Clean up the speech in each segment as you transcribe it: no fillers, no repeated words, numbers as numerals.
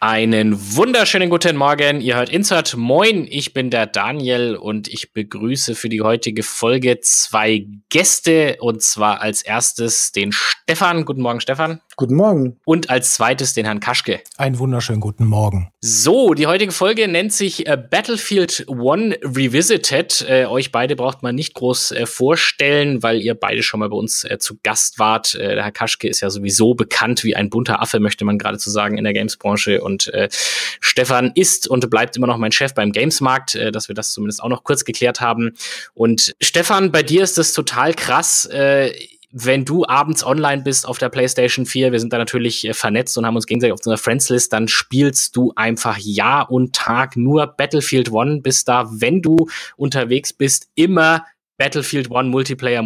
Einen wunderschönen guten Morgen. Ihr hört Insert. Moin, ich bin der Daniel und ich begrüße für die heutige Folge 2 Gäste. Und zwar als erstes den Stefan. Guten Morgen, Stefan. Guten Morgen. Und als zweites den Herrn Kaschke. Einen wunderschönen guten Morgen. So, die heutige Folge nennt sich Battlefield 1 Revisited. Euch beide braucht man nicht groß vorstellen, weil ihr beide schon mal bei uns zu Gast wart. Der Herr Kaschke ist ja sowieso bekannt wie ein bunter Affe, möchte man geradezu sagen, in der Gamesbranche. Und Stefan ist und bleibt immer noch mein Chef beim Gamesmarkt, dass wir das zumindest auch noch kurz geklärt haben. Und Stefan, bei dir ist das total krass, wenn du abends online bist auf der PlayStation 4, wir sind da natürlich vernetzt und haben uns gegenseitig auf so einer Friends-List, dann spielst du einfach Jahr und Tag nur Battlefield 1, bist da, wenn du unterwegs bist, immer Battlefield 1 Multiplayer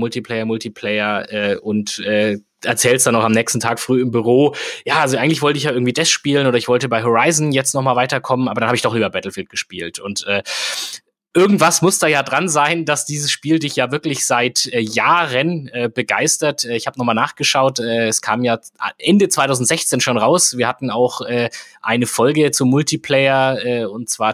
und erzählst dann noch am nächsten Tag früh im Büro, ja, also eigentlich wollte ich ja irgendwie das spielen oder ich wollte bei Horizon jetzt noch mal weiterkommen, aber dann habe ich doch lieber Battlefield gespielt. Und irgendwas muss da ja dran sein, dass dieses Spiel dich ja wirklich seit Jahren begeistert. Ich habe nochmal nachgeschaut, es kam ja Ende 2016 schon raus. Wir hatten auch eine Folge zum Multiplayer und zwar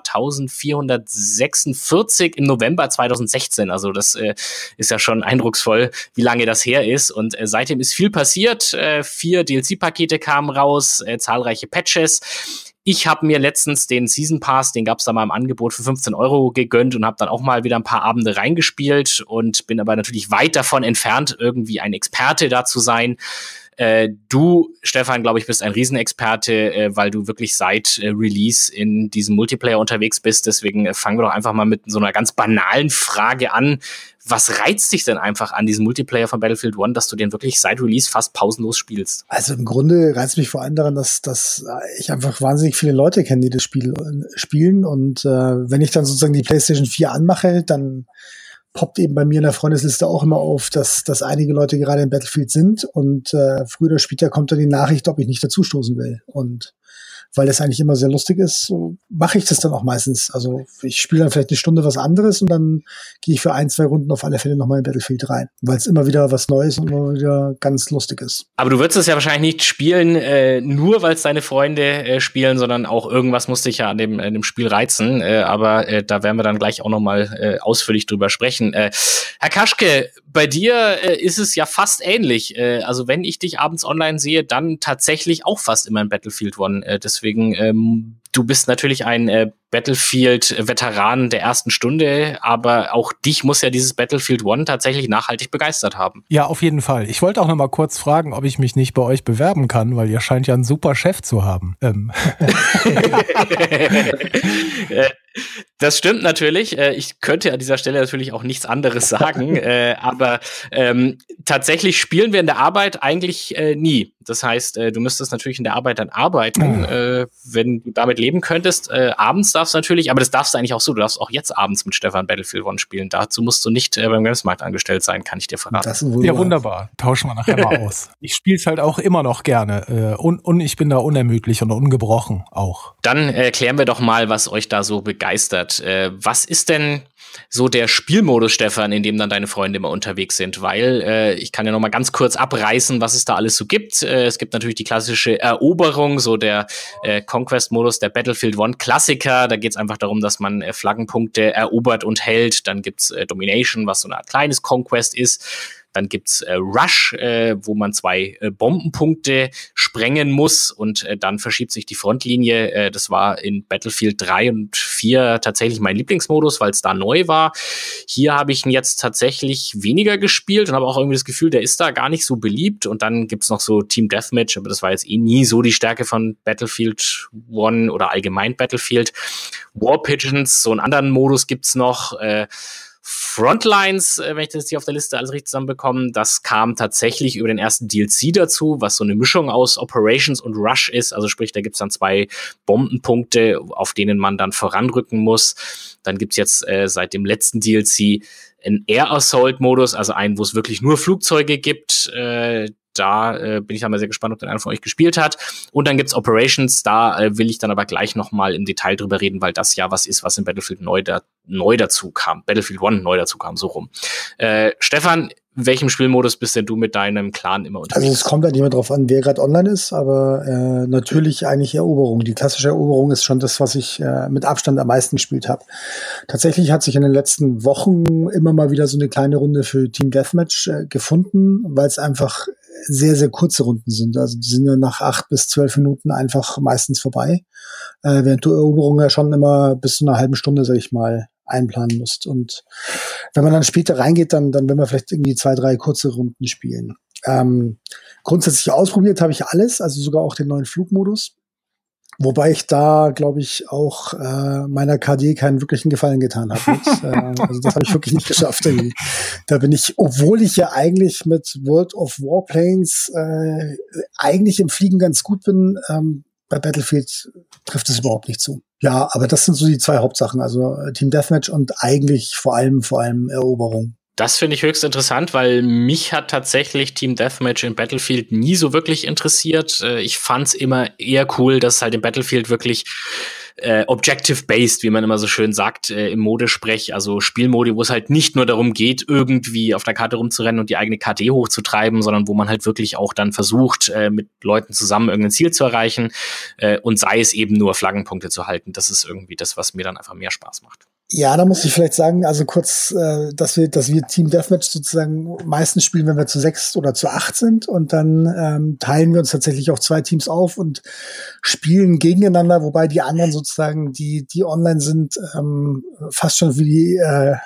1446 im November 2016. Also das ist ja schon eindrucksvoll, wie lange das her ist. Und seitdem ist viel passiert. 4 DLC-Pakete kamen raus, zahlreiche Patches. Ich habe mir letztens den Season Pass, den gab's da mal im Angebot für 15 € gegönnt und habe dann auch mal wieder ein paar Abende reingespielt und bin aber natürlich weit davon entfernt, irgendwie ein Experte da zu sein. Du, Stefan, glaube ich, bist ein Riesenexperte, weil du wirklich seit Release in diesem Multiplayer unterwegs bist. Deswegen fangen wir doch einfach mal mit so einer ganz banalen Frage an. Was reizt dich denn einfach an diesem Multiplayer von Battlefield 1, dass du den wirklich seit Release fast pausenlos spielst? Also im Grunde reizt mich vor allem daran, dass ich einfach wahnsinnig viele Leute kenne, die das Spiel spielen. Und wenn ich dann sozusagen die PlayStation 4 anmache, dann poppt eben bei mir in der Freundesliste auch immer auf, dass einige Leute gerade in Battlefield sind. Und früher oder später kommt dann die Nachricht, ob ich nicht dazustoßen will. Und weil das eigentlich immer sehr lustig ist, so mache ich das dann auch meistens. Also ich spiele dann vielleicht eine Stunde was anderes und dann gehe ich für 1-2 Runden auf alle Fälle nochmal in Battlefield rein, weil es immer wieder was Neues und immer wieder ganz lustig ist. Aber du würdest es ja wahrscheinlich nicht spielen, nur weil es deine Freunde spielen, sondern auch irgendwas musste dich ja an dem Spiel reizen. Aber da werden wir dann gleich auch nochmal ausführlich drüber sprechen. Herr Kaschke, bei dir ist es ja fast ähnlich. Also wenn ich dich abends online sehe, dann tatsächlich auch fast immer in Battlefield 1. Deswegen, du bist natürlich ein Battlefield-Veteran der ersten Stunde, aber auch dich muss ja dieses Battlefield 1 tatsächlich nachhaltig begeistert haben. Ja, auf jeden Fall. Ich wollte auch noch mal kurz fragen, ob ich mich nicht bei euch bewerben kann, weil ihr scheint ja einen super Chef zu haben. Das stimmt natürlich. Ich könnte an dieser Stelle natürlich auch nichts anderes sagen, aber tatsächlich spielen wir in der Arbeit eigentlich nie. Das heißt, du müsstest natürlich in der Arbeit dann arbeiten, wenn du damit leben könntest. Abends darfst du natürlich, aber das darfst du eigentlich auch so. Du darfst auch jetzt abends mit Stefan Battlefield 1 spielen. Dazu musst du nicht beim Gamesmarkt angestellt sein, kann ich dir verraten. Ja, wunderbar. Tauschen wir nachher mal aus. Ich spiele es halt auch immer noch gerne. Und ich bin da unermüdlich und ungebrochen auch. Dann erklären wir doch mal, was euch da so begeistert. Was ist denn so der Spielmodus, Stefan, in dem dann deine Freunde immer unterwegs sind? Weil ich kann ja noch mal ganz kurz abreißen, was es da alles so gibt. Es gibt natürlich die klassische Eroberung, so der Conquest-Modus, der Battlefield 1 Klassiker. Da geht es einfach darum, dass man Flaggenpunkte erobert und hält. Dann gibt's Domination, was so eine Art kleines Conquest ist. Dann gibt's Rush, wo man 2 Bombenpunkte sprengen muss und dann verschiebt sich die Frontlinie. Das war in Battlefield 3 und 4 tatsächlich mein Lieblingsmodus, weil es da neu war. Hier habe ich ihn jetzt tatsächlich weniger gespielt und habe auch irgendwie das Gefühl, der ist da gar nicht so beliebt. Und dann gibt's noch so Team Deathmatch, aber das war jetzt nie so die Stärke von Battlefield 1 oder allgemein Battlefield. War Pigeons, so einen anderen Modus gibt's noch. Frontlines, wenn ich das hier auf der Liste alles richtig zusammenbekomme, das kam tatsächlich über den ersten DLC dazu, was so eine Mischung aus Operations und Rush ist. Also sprich, da gibt's dann 2 Bombenpunkte, auf denen man dann voranrücken muss. Dann gibt's jetzt seit dem letzten DLC einen Air Assault Modus, also einen, wo es wirklich nur Flugzeuge gibt. Da bin ich dann mal sehr gespannt, ob der einer von euch gespielt hat. Und dann gibt's Operations, da will ich dann aber gleich nochmal im Detail drüber reden, weil das ja was ist, was in Battlefield neu dazu kam. Battlefield 1 neu dazu kam, so rum. Stefan, in welchem Spielmodus bist denn du mit deinem Clan immer unterwegs? Also es kommt halt immer drauf an, wer gerade online ist, aber natürlich eigentlich Eroberung. Die klassische Eroberung ist schon das, was ich mit Abstand am meisten gespielt habe. Tatsächlich hat sich in den letzten Wochen immer mal wieder so eine kleine Runde für Team Deathmatch gefunden, weil es einfach sehr, sehr kurze Runden sind. Also die sind ja nach 8 bis 12 Minuten einfach meistens vorbei. Während du Eroberung ja schon immer bis zu einer halben Stunde, sag ich mal, einplanen musst. Und wenn man dann später reingeht, dann will man vielleicht irgendwie 2, 3 kurze Runden spielen. Grundsätzlich ausprobiert habe ich alles, also sogar auch den neuen Flugmodus. Wobei ich da, glaube ich, auch meiner KD keinen wirklichen Gefallen getan habe. Also das habe ich wirklich nicht geschafft. Irgendwie. Da bin ich, obwohl ich ja eigentlich mit World of Warplanes eigentlich im Fliegen ganz gut bin, bei Battlefield trifft es überhaupt nicht zu. Ja, aber das sind so die 2 Hauptsachen, also Team Deathmatch und eigentlich vor allem Eroberung. Das finde ich höchst interessant, weil mich hat tatsächlich Team Deathmatch in Battlefield nie so wirklich interessiert. Ich fand's immer eher cool, dass halt im Battlefield wirklich objective-based, wie man immer so schön sagt, im Modesprech, also Spielmodi, wo es halt nicht nur darum geht, irgendwie auf der Karte rumzurennen und die eigene KD hochzutreiben, sondern wo man halt wirklich auch dann versucht, mit Leuten zusammen irgendein Ziel zu erreichen und sei es eben nur Flaggenpunkte zu halten. Das ist irgendwie das, was mir dann einfach mehr Spaß macht. Ja, da muss ich vielleicht sagen, also kurz, dass wir Team Deathmatch sozusagen meistens spielen, wenn wir zu 6 oder zu 8 sind und dann teilen wir uns tatsächlich auf 2 Teams auf und spielen gegeneinander, wobei die anderen sozusagen, die online sind, fast schon wie die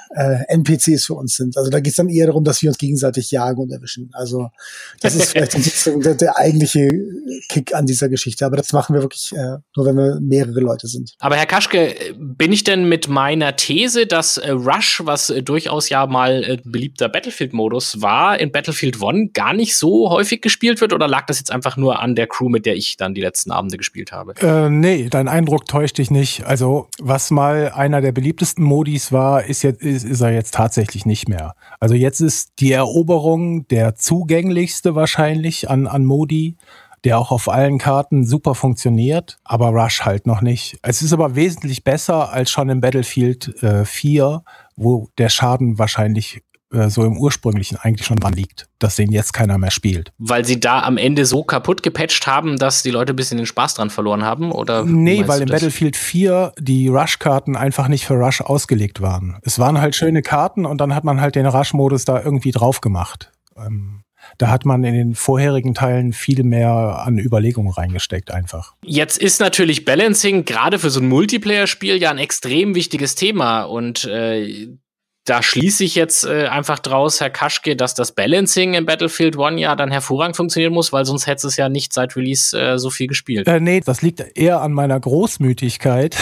NPCs für uns sind. Also da geht es dann eher darum, dass wir uns gegenseitig jagen und erwischen. Also das ist vielleicht sozusagen der eigentliche Kick an dieser Geschichte, aber das machen wir wirklich nur, wenn wir mehrere Leute sind. Aber Herr Kaschke, bin ich denn mit meiner These, dass Rush, was durchaus ja mal beliebter Battlefield-Modus war, in Battlefield 1 gar nicht so häufig gespielt wird? Oder lag das jetzt einfach nur an der Crew, mit der ich dann die letzten Abende gespielt habe? Nee, dein Eindruck täuscht dich nicht. Also was mal einer der beliebtesten Modis war, ist er jetzt tatsächlich nicht mehr. Also jetzt ist die Eroberung der zugänglichste wahrscheinlich an Modi, der auch auf allen Karten super funktioniert, aber Rush halt noch nicht. Es ist aber wesentlich besser als schon in Battlefield 4, wo der Schaden wahrscheinlich so im ursprünglichen eigentlich schon dran liegt, dass den jetzt keiner mehr spielt. Weil sie da am Ende so kaputt gepatcht haben, dass die Leute ein bisschen den Spaß dran verloren haben? Oder nee, weil in Battlefield 4 die Rush-Karten einfach nicht für Rush ausgelegt waren. Es waren halt schöne Karten und dann hat man halt den Rush-Modus da irgendwie drauf gemacht. Da hat man in den vorherigen Teilen viel mehr an Überlegungen reingesteckt einfach. Jetzt ist natürlich Balancing gerade für so ein Multiplayer-Spiel ja ein extrem wichtiges Thema und da schließe ich jetzt einfach draus, Herr Kaschke, dass das Balancing in Battlefield 1 ja dann hervorragend funktionieren muss, weil sonst hätte es ja nicht seit Release so viel gespielt. Nee, das liegt eher an meiner Großmütigkeit.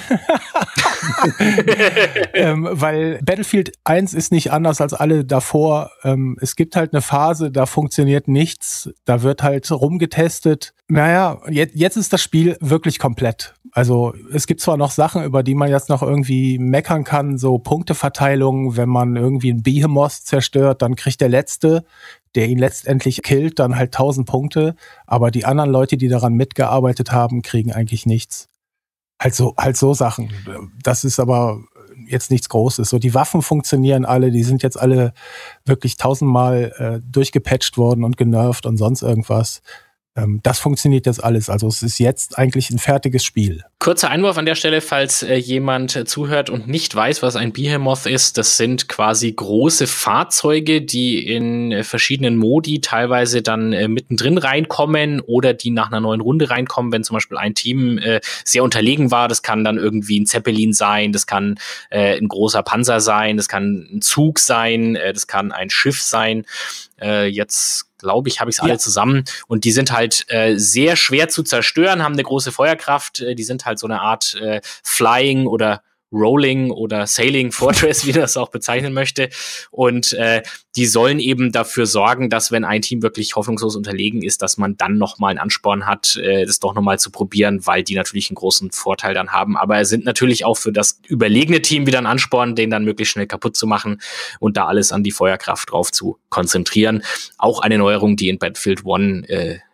Weil Battlefield 1 ist nicht anders als alle davor. Es gibt halt eine Phase, da funktioniert nichts. Da wird halt rumgetestet. Naja, jetzt ist das Spiel wirklich komplett. Also es gibt zwar noch Sachen, über die man jetzt noch irgendwie meckern kann, so Punkteverteilung, wenn man irgendwie einen Behemoth zerstört, dann kriegt der Letzte, der ihn letztendlich killt, dann halt 1000 Punkte. Aber die anderen Leute, die daran mitgearbeitet haben, kriegen eigentlich nichts. Halt so Sachen. Das ist aber jetzt nichts Großes. So, die Waffen funktionieren alle, die sind jetzt alle wirklich 1000-mal durchgepatcht worden und genervt und sonst irgendwas. Das funktioniert jetzt alles. Also es ist jetzt eigentlich ein fertiges Spiel. Kurzer Einwurf an der Stelle, falls jemand zuhört und nicht weiß, was ein Behemoth ist. Das sind quasi große Fahrzeuge, die in verschiedenen Modi teilweise dann mittendrin reinkommen oder die nach einer neuen Runde reinkommen, wenn zum Beispiel ein Team sehr unterlegen war. Das kann dann irgendwie ein Zeppelin sein, das kann ein großer Panzer sein, das kann ein Zug sein, das kann ein Schiff sein. Jetzt glaube ich, habe ich es alle zusammen. Und die sind halt sehr schwer zu zerstören, haben eine große Feuerkraft. Die sind halt so eine Art Flying oder Rolling oder Sailing Fortress, wie das auch bezeichnen möchte. Und die sollen eben dafür sorgen, dass wenn ein Team wirklich hoffnungslos unterlegen ist, dass man dann nochmal einen Ansporn hat, das doch nochmal zu probieren, weil die natürlich einen großen Vorteil dann haben. Aber sind natürlich auch für das überlegene Team wieder ein Ansporn, den dann möglichst schnell kaputt zu machen und da alles an die Feuerkraft drauf zu konzentrieren. Auch eine Neuerung, die in Battlefield 1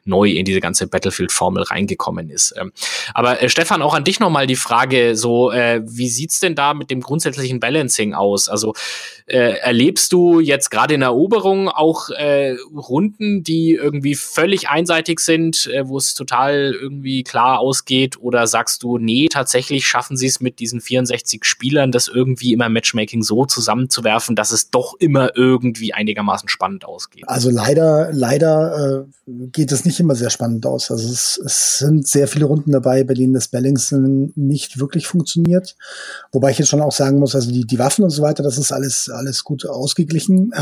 neu in diese ganze Battlefield-Formel reingekommen ist. Aber Stefan, auch an dich nochmal die Frage, so wie sieht's denn da mit dem grundsätzlichen Balancing aus? Also erlebst du jetzt gerade in der Eroberung auch Runden, die irgendwie völlig einseitig sind, wo es total irgendwie klar ausgeht? Oder sagst du, nee, tatsächlich schaffen sie es mit diesen 64 Spielern, das irgendwie immer Matchmaking so zusammenzuwerfen, dass es doch immer irgendwie einigermaßen spannend ausgeht? Also leider geht es nicht immer sehr spannend aus. Also es sind sehr viele Runden dabei, bei denen das Balancing nicht wirklich funktioniert. Wobei ich jetzt schon auch sagen muss, also die Waffen und so weiter, das ist alles gut ausgeglichen.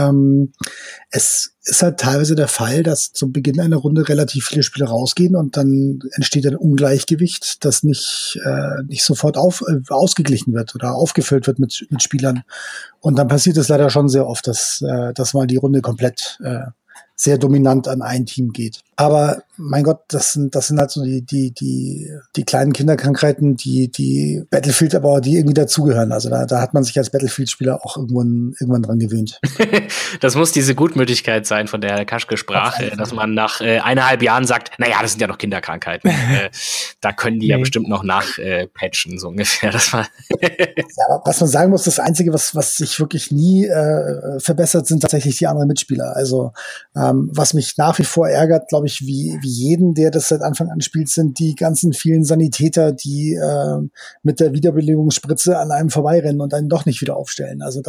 Es ist halt teilweise der Fall, dass zum Beginn einer Runde relativ viele Spieler rausgehen und dann entsteht ein Ungleichgewicht, das nicht sofort ausgeglichen wird oder aufgefüllt wird mit Spielern. Und dann passiert es leider schon sehr oft, dass mal die Runde komplett sehr dominant an ein Team geht. Aber mein Gott, das sind halt so die kleinen Kinderkrankheiten, die Battlefield aber die irgendwie dazugehören. Also da hat man sich als Battlefield-Spieler auch irgendwann dran gewöhnt. Das muss diese Gutmütigkeit sein, von der Herr Kaschke sprach, dass man nach 1,5 Jahren sagt, naja, das sind ja noch Kinderkrankheiten. Da können die ja bestimmt noch nachpatchen, so ungefähr. Das war ja, was man sagen muss, das Einzige, was sich wirklich nie verbessert, sind tatsächlich die anderen Mitspieler. Also was mich nach wie vor ärgert, glaube ich, wie jeden, der das seit Anfang an spielt, sind die ganzen vielen Sanitäter, die mit der Wiederbelebungsspritze an einem vorbeirennen und einen doch nicht wieder aufstellen. Also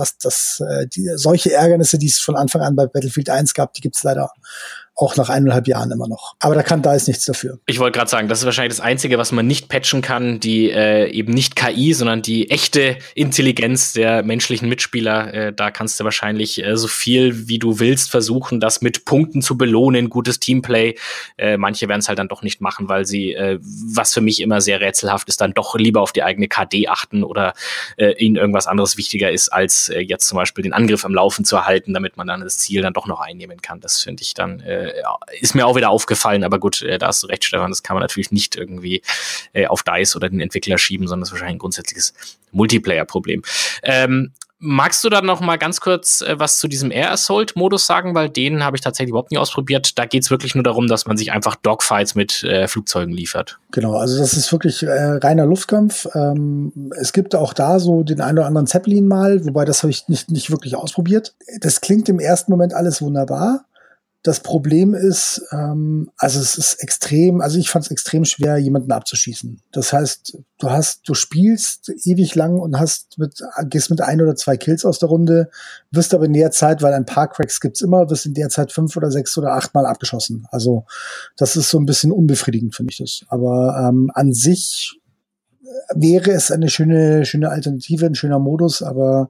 solche Ärgernisse, die es von Anfang an bei Battlefield 1 gab, die gibt's leider auch nach 1,5 Jahren immer noch. Aber da ist nichts dafür. Ich wollte gerade sagen, das ist wahrscheinlich das Einzige, was man nicht patchen kann, die eben nicht KI, sondern die echte Intelligenz der menschlichen Mitspieler. Da kannst du wahrscheinlich so viel, wie du willst, versuchen, das mit Punkten zu belohnen, gutes Teamplay. Manche werden es halt dann doch nicht machen, weil sie, was für mich immer sehr rätselhaft ist, dann doch lieber auf die eigene KD achten oder ihnen irgendwas anderes wichtiger ist, als jetzt zum Beispiel den Angriff am Laufen zu erhalten, damit man dann das Ziel dann doch noch einnehmen kann. Das finde ich dann ist mir auch wieder aufgefallen, aber gut, da hast du recht, Stefan, das kann man natürlich nicht irgendwie auf DICE oder den Entwickler schieben, sondern das ist wahrscheinlich ein grundsätzliches Multiplayer-Problem. Magst du dann noch mal ganz kurz was zu diesem Air Assault-Modus sagen, weil den habe ich tatsächlich überhaupt nie ausprobiert. Da geht es wirklich nur darum, dass man sich einfach Dogfights mit Flugzeugen liefert. Genau, also das ist wirklich reiner Luftkampf. Es gibt auch da so den einen oder anderen Zeppelin mal, wobei das habe ich nicht wirklich ausprobiert. Das klingt im ersten Moment alles wunderbar. Das Problem ist, also es ist ich fand es extrem schwer, jemanden abzuschießen. Das heißt, du spielst ewig lang und gehst mit 1 oder 2 Kills aus der Runde, wirst aber in der Zeit, weil ein paar Cracks gibt's immer, wirst in der Zeit 5 oder 6 oder 8 Mal abgeschossen. Also das ist so ein bisschen unbefriedigend, finde ich das. Aber an sich wäre es eine schöne Alternative, ein schöner Modus, aber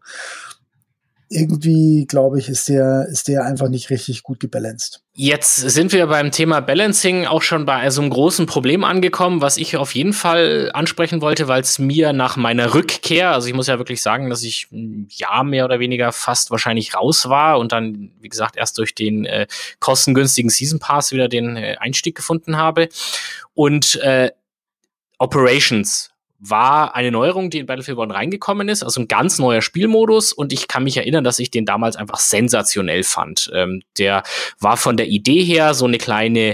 irgendwie, glaube ich, ist der einfach nicht richtig gut gebalanced. Jetzt sind wir beim Thema Balancing auch schon bei so einem großen Problem angekommen, was ich auf jeden Fall ansprechen wollte, weil es mir nach meiner Rückkehr, also ich muss ja wirklich sagen, dass ich ein Jahr mehr oder weniger fast wahrscheinlich raus war und dann, wie gesagt, erst durch den kostengünstigen Season Pass wieder den Einstieg gefunden habe. Und Operations war eine Neuerung, die in Battlefield 1 reingekommen ist, also ein ganz neuer Spielmodus, und ich kann mich erinnern, dass ich den damals einfach sensationell fand. Der war von der Idee her so eine kleine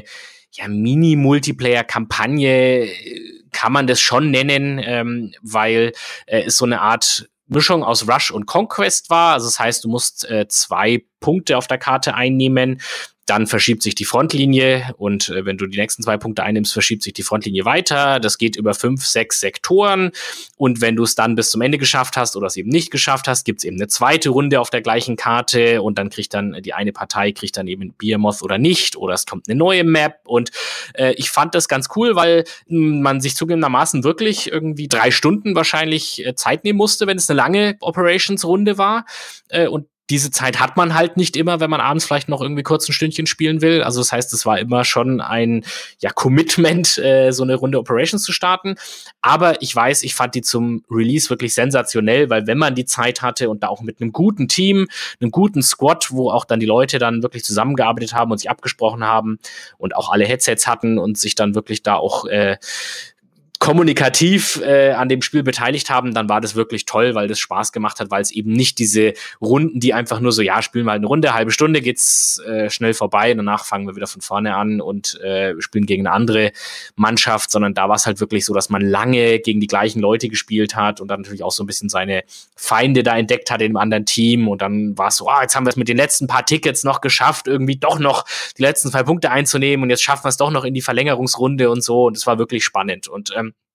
Mini-Multiplayer-Kampagne, kann man das schon nennen, weil es so eine Art Mischung aus Rush und Conquest war. Also das heißt, du musst 2 Punkte auf der Karte einnehmen, dann verschiebt sich die Frontlinie und wenn du die nächsten 2 Punkte einnimmst, verschiebt sich die Frontlinie weiter. Das geht über 5, 6 Sektoren und wenn du es dann bis zum Ende geschafft hast oder es eben nicht geschafft hast, gibt's eben eine zweite Runde auf der gleichen Karte und dann kriegt dann die eine Partei eben Behemoth oder nicht oder es kommt eine neue Map und ich fand das ganz cool, weil man sich zugegebenermaßen wirklich irgendwie 3 Stunden wahrscheinlich Zeit nehmen musste, wenn es eine lange Operations-Runde war und diese Zeit hat man halt nicht immer, wenn man abends vielleicht noch irgendwie kurz ein Stündchen spielen will. Also das heißt, es war immer schon ein Commitment, so eine Runde Operations zu starten. Aber ich weiß, ich fand die zum Release wirklich sensationell, weil wenn man die Zeit hatte und da auch mit einem guten Team, einem guten Squad, wo auch dann die Leute dann wirklich zusammengearbeitet haben und sich abgesprochen haben und auch alle Headsets hatten und sich dann wirklich da auch kommunikativ an dem Spiel beteiligt haben, dann war das wirklich toll, weil das Spaß gemacht hat, weil es eben nicht diese Runden, die einfach nur so, ja, spielen wir halt eine Runde, halbe Stunde geht's schnell vorbei, danach fangen wir wieder von vorne an und spielen gegen eine andere Mannschaft, sondern da war es halt wirklich so, dass man lange gegen die gleichen Leute gespielt hat und dann natürlich auch so ein bisschen seine Feinde da entdeckt hat in einem anderen Team und dann war es so, jetzt haben wir es mit den letzten paar Tickets noch geschafft, irgendwie doch noch die letzten 2 Punkte einzunehmen und jetzt schaffen wir es doch noch in die Verlängerungsrunde und so und es war wirklich spannend und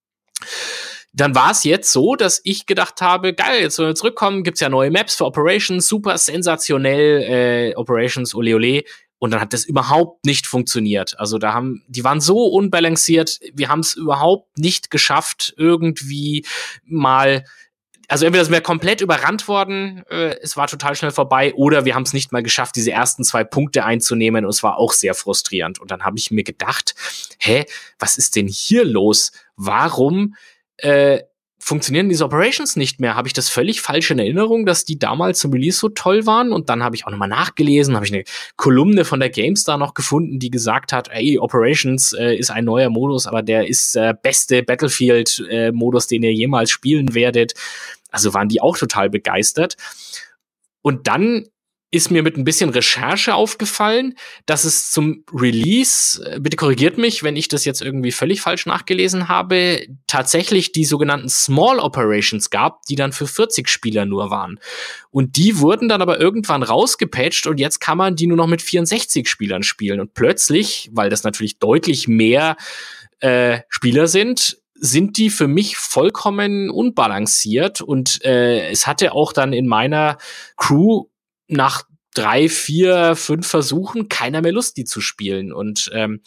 dann war es jetzt so, dass ich gedacht habe, geil, jetzt sollen wir zurückkommen, gibt's ja neue Maps für Operations, super sensationell, Operations, ole ole. Und dann hat das überhaupt nicht funktioniert. Also die waren so unbalanciert, wir haben es überhaupt nicht geschafft, irgendwie mal, also entweder sind wir komplett überrannt worden, es war total schnell vorbei, oder wir haben es nicht mal geschafft, diese ersten 2 Punkte einzunehmen und es war auch sehr frustrierend. Und dann habe ich mir gedacht, was ist denn hier los? Warum funktionieren diese Operations nicht mehr? Habe ich das völlig falsch in Erinnerung, dass die damals zum Release so toll waren? Und dann habe ich auch nochmal nachgelesen, habe ich eine Kolumne von der GameStar noch gefunden, die gesagt hat, Operations ist ein neuer Modus, aber der ist der beste Battlefield-Modus, den ihr jemals spielen werdet. Also waren die auch total begeistert. Und dann ist mir mit ein bisschen Recherche aufgefallen, dass es zum Release, bitte korrigiert mich, wenn ich das jetzt irgendwie völlig falsch nachgelesen habe, tatsächlich die sogenannten Small Operations gab, die dann für 40 Spieler nur waren. Und die wurden dann aber irgendwann rausgepatcht und jetzt kann man die nur noch mit 64 Spielern spielen. Und plötzlich, weil das natürlich deutlich mehr Spieler sind die für mich vollkommen unbalanciert. Und es hatte auch dann in meiner Crew nach 3, 4, 5 Versuchen keiner mehr Lust, die zu spielen. Und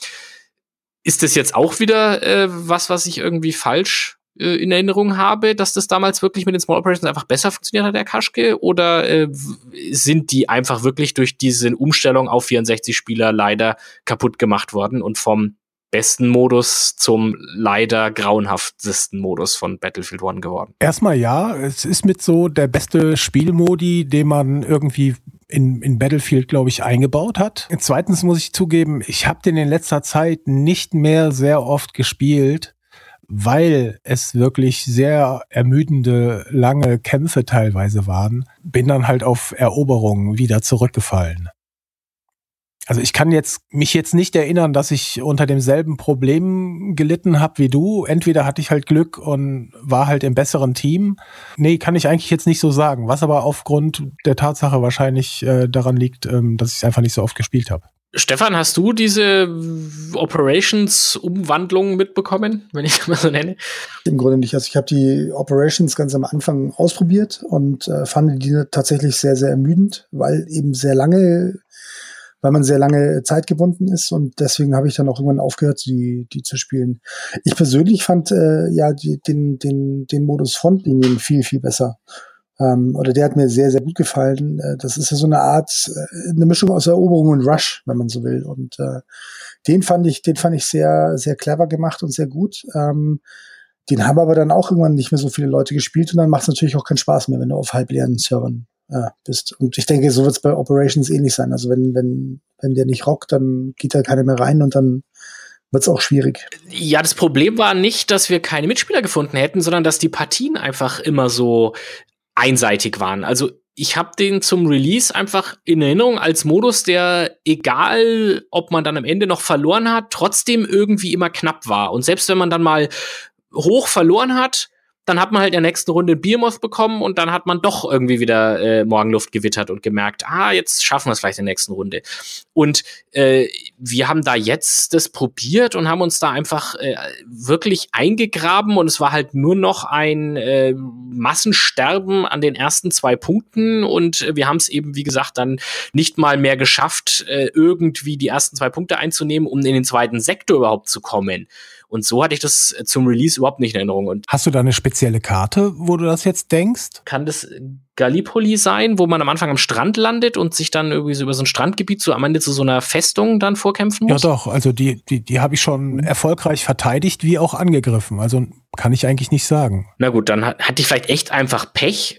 ist das jetzt auch wieder was ich irgendwie falsch in Erinnerung habe, dass das damals wirklich mit den Small Operations einfach besser funktioniert hat, der Kaschke? Oder sind die einfach wirklich durch diese Umstellung auf 64 Spieler leider kaputt gemacht worden und vom besten Modus zum leider grauenhaftesten Modus von Battlefield 1 geworden? Erstmal ja, es ist mit so der beste Spielmodi, den man irgendwie in Battlefield, glaube ich, eingebaut hat. Zweitens muss ich zugeben, ich habe den in letzter Zeit nicht mehr sehr oft gespielt, weil es wirklich sehr ermüdende, lange Kämpfe teilweise waren. Bin dann halt auf Eroberungen wieder zurückgefallen. Also ich kann mich jetzt nicht erinnern, dass ich unter demselben Problem gelitten habe wie du. Entweder hatte ich halt Glück und war halt im besseren Team. Nee, kann ich eigentlich jetzt nicht so sagen. Was aber aufgrund der Tatsache wahrscheinlich daran liegt, dass ich es einfach nicht so oft gespielt habe. Stefan, hast du diese Operations-Umwandlung mitbekommen, wenn ich das mal so nenne? Im Grunde nicht. Also ich habe die Operations ganz am Anfang ausprobiert und fand die tatsächlich sehr, sehr ermüdend, weil man sehr lange zeitgebunden ist und deswegen habe ich dann auch irgendwann aufgehört, die zu spielen. Ich persönlich fand den Modus Frontlinien viel, viel besser. Oder der hat mir sehr, sehr gut gefallen. Das ist ja so eine Art, eine Mischung aus Eroberung und Rush, wenn man so will. Und den fand ich sehr, sehr clever gemacht und sehr gut. Den haben aber dann auch irgendwann nicht mehr so viele Leute gespielt und dann macht es natürlich auch keinen Spaß mehr, wenn du auf halbleeren Servern bist. Und ich denke, so wird es bei Operations ähnlich sein. Also wenn der nicht rockt, dann geht da keiner mehr rein und dann wird es auch schwierig. Ja, das Problem war nicht, dass wir keine Mitspieler gefunden hätten, sondern dass die Partien einfach immer so einseitig waren. Also ich habe den zum Release einfach in Erinnerung als Modus, der, egal ob man dann am Ende noch verloren hat, trotzdem irgendwie immer knapp war. Und selbst wenn man dann mal hoch verloren hat, dann hat man halt in der nächsten Runde Behemoth bekommen und dann hat man doch irgendwie wieder Morgenluft gewittert und gemerkt, jetzt schaffen wir es vielleicht in der nächsten Runde. Und wir haben da jetzt das probiert und haben uns da einfach wirklich eingegraben und es war halt nur noch ein Massensterben an den ersten 2 Punkten und wir haben es eben, wie gesagt, dann nicht mal mehr geschafft, irgendwie die ersten 2 Punkte einzunehmen, um in den zweiten Sektor überhaupt zu kommen. Und so hatte ich das zum Release überhaupt nicht in Erinnerung. Und hast du da eine spezielle Karte, wo du das jetzt denkst? Kann das Gallipoli sein, wo man am Anfang am Strand landet und sich dann irgendwie so über so ein Strandgebiet am Ende zu so einer Festung dann vorkämpfen muss? Ja doch, also die habe ich schon erfolgreich verteidigt, wie auch angegriffen. Also kann ich eigentlich nicht sagen. Na gut, dann hatte ich vielleicht echt einfach Pech.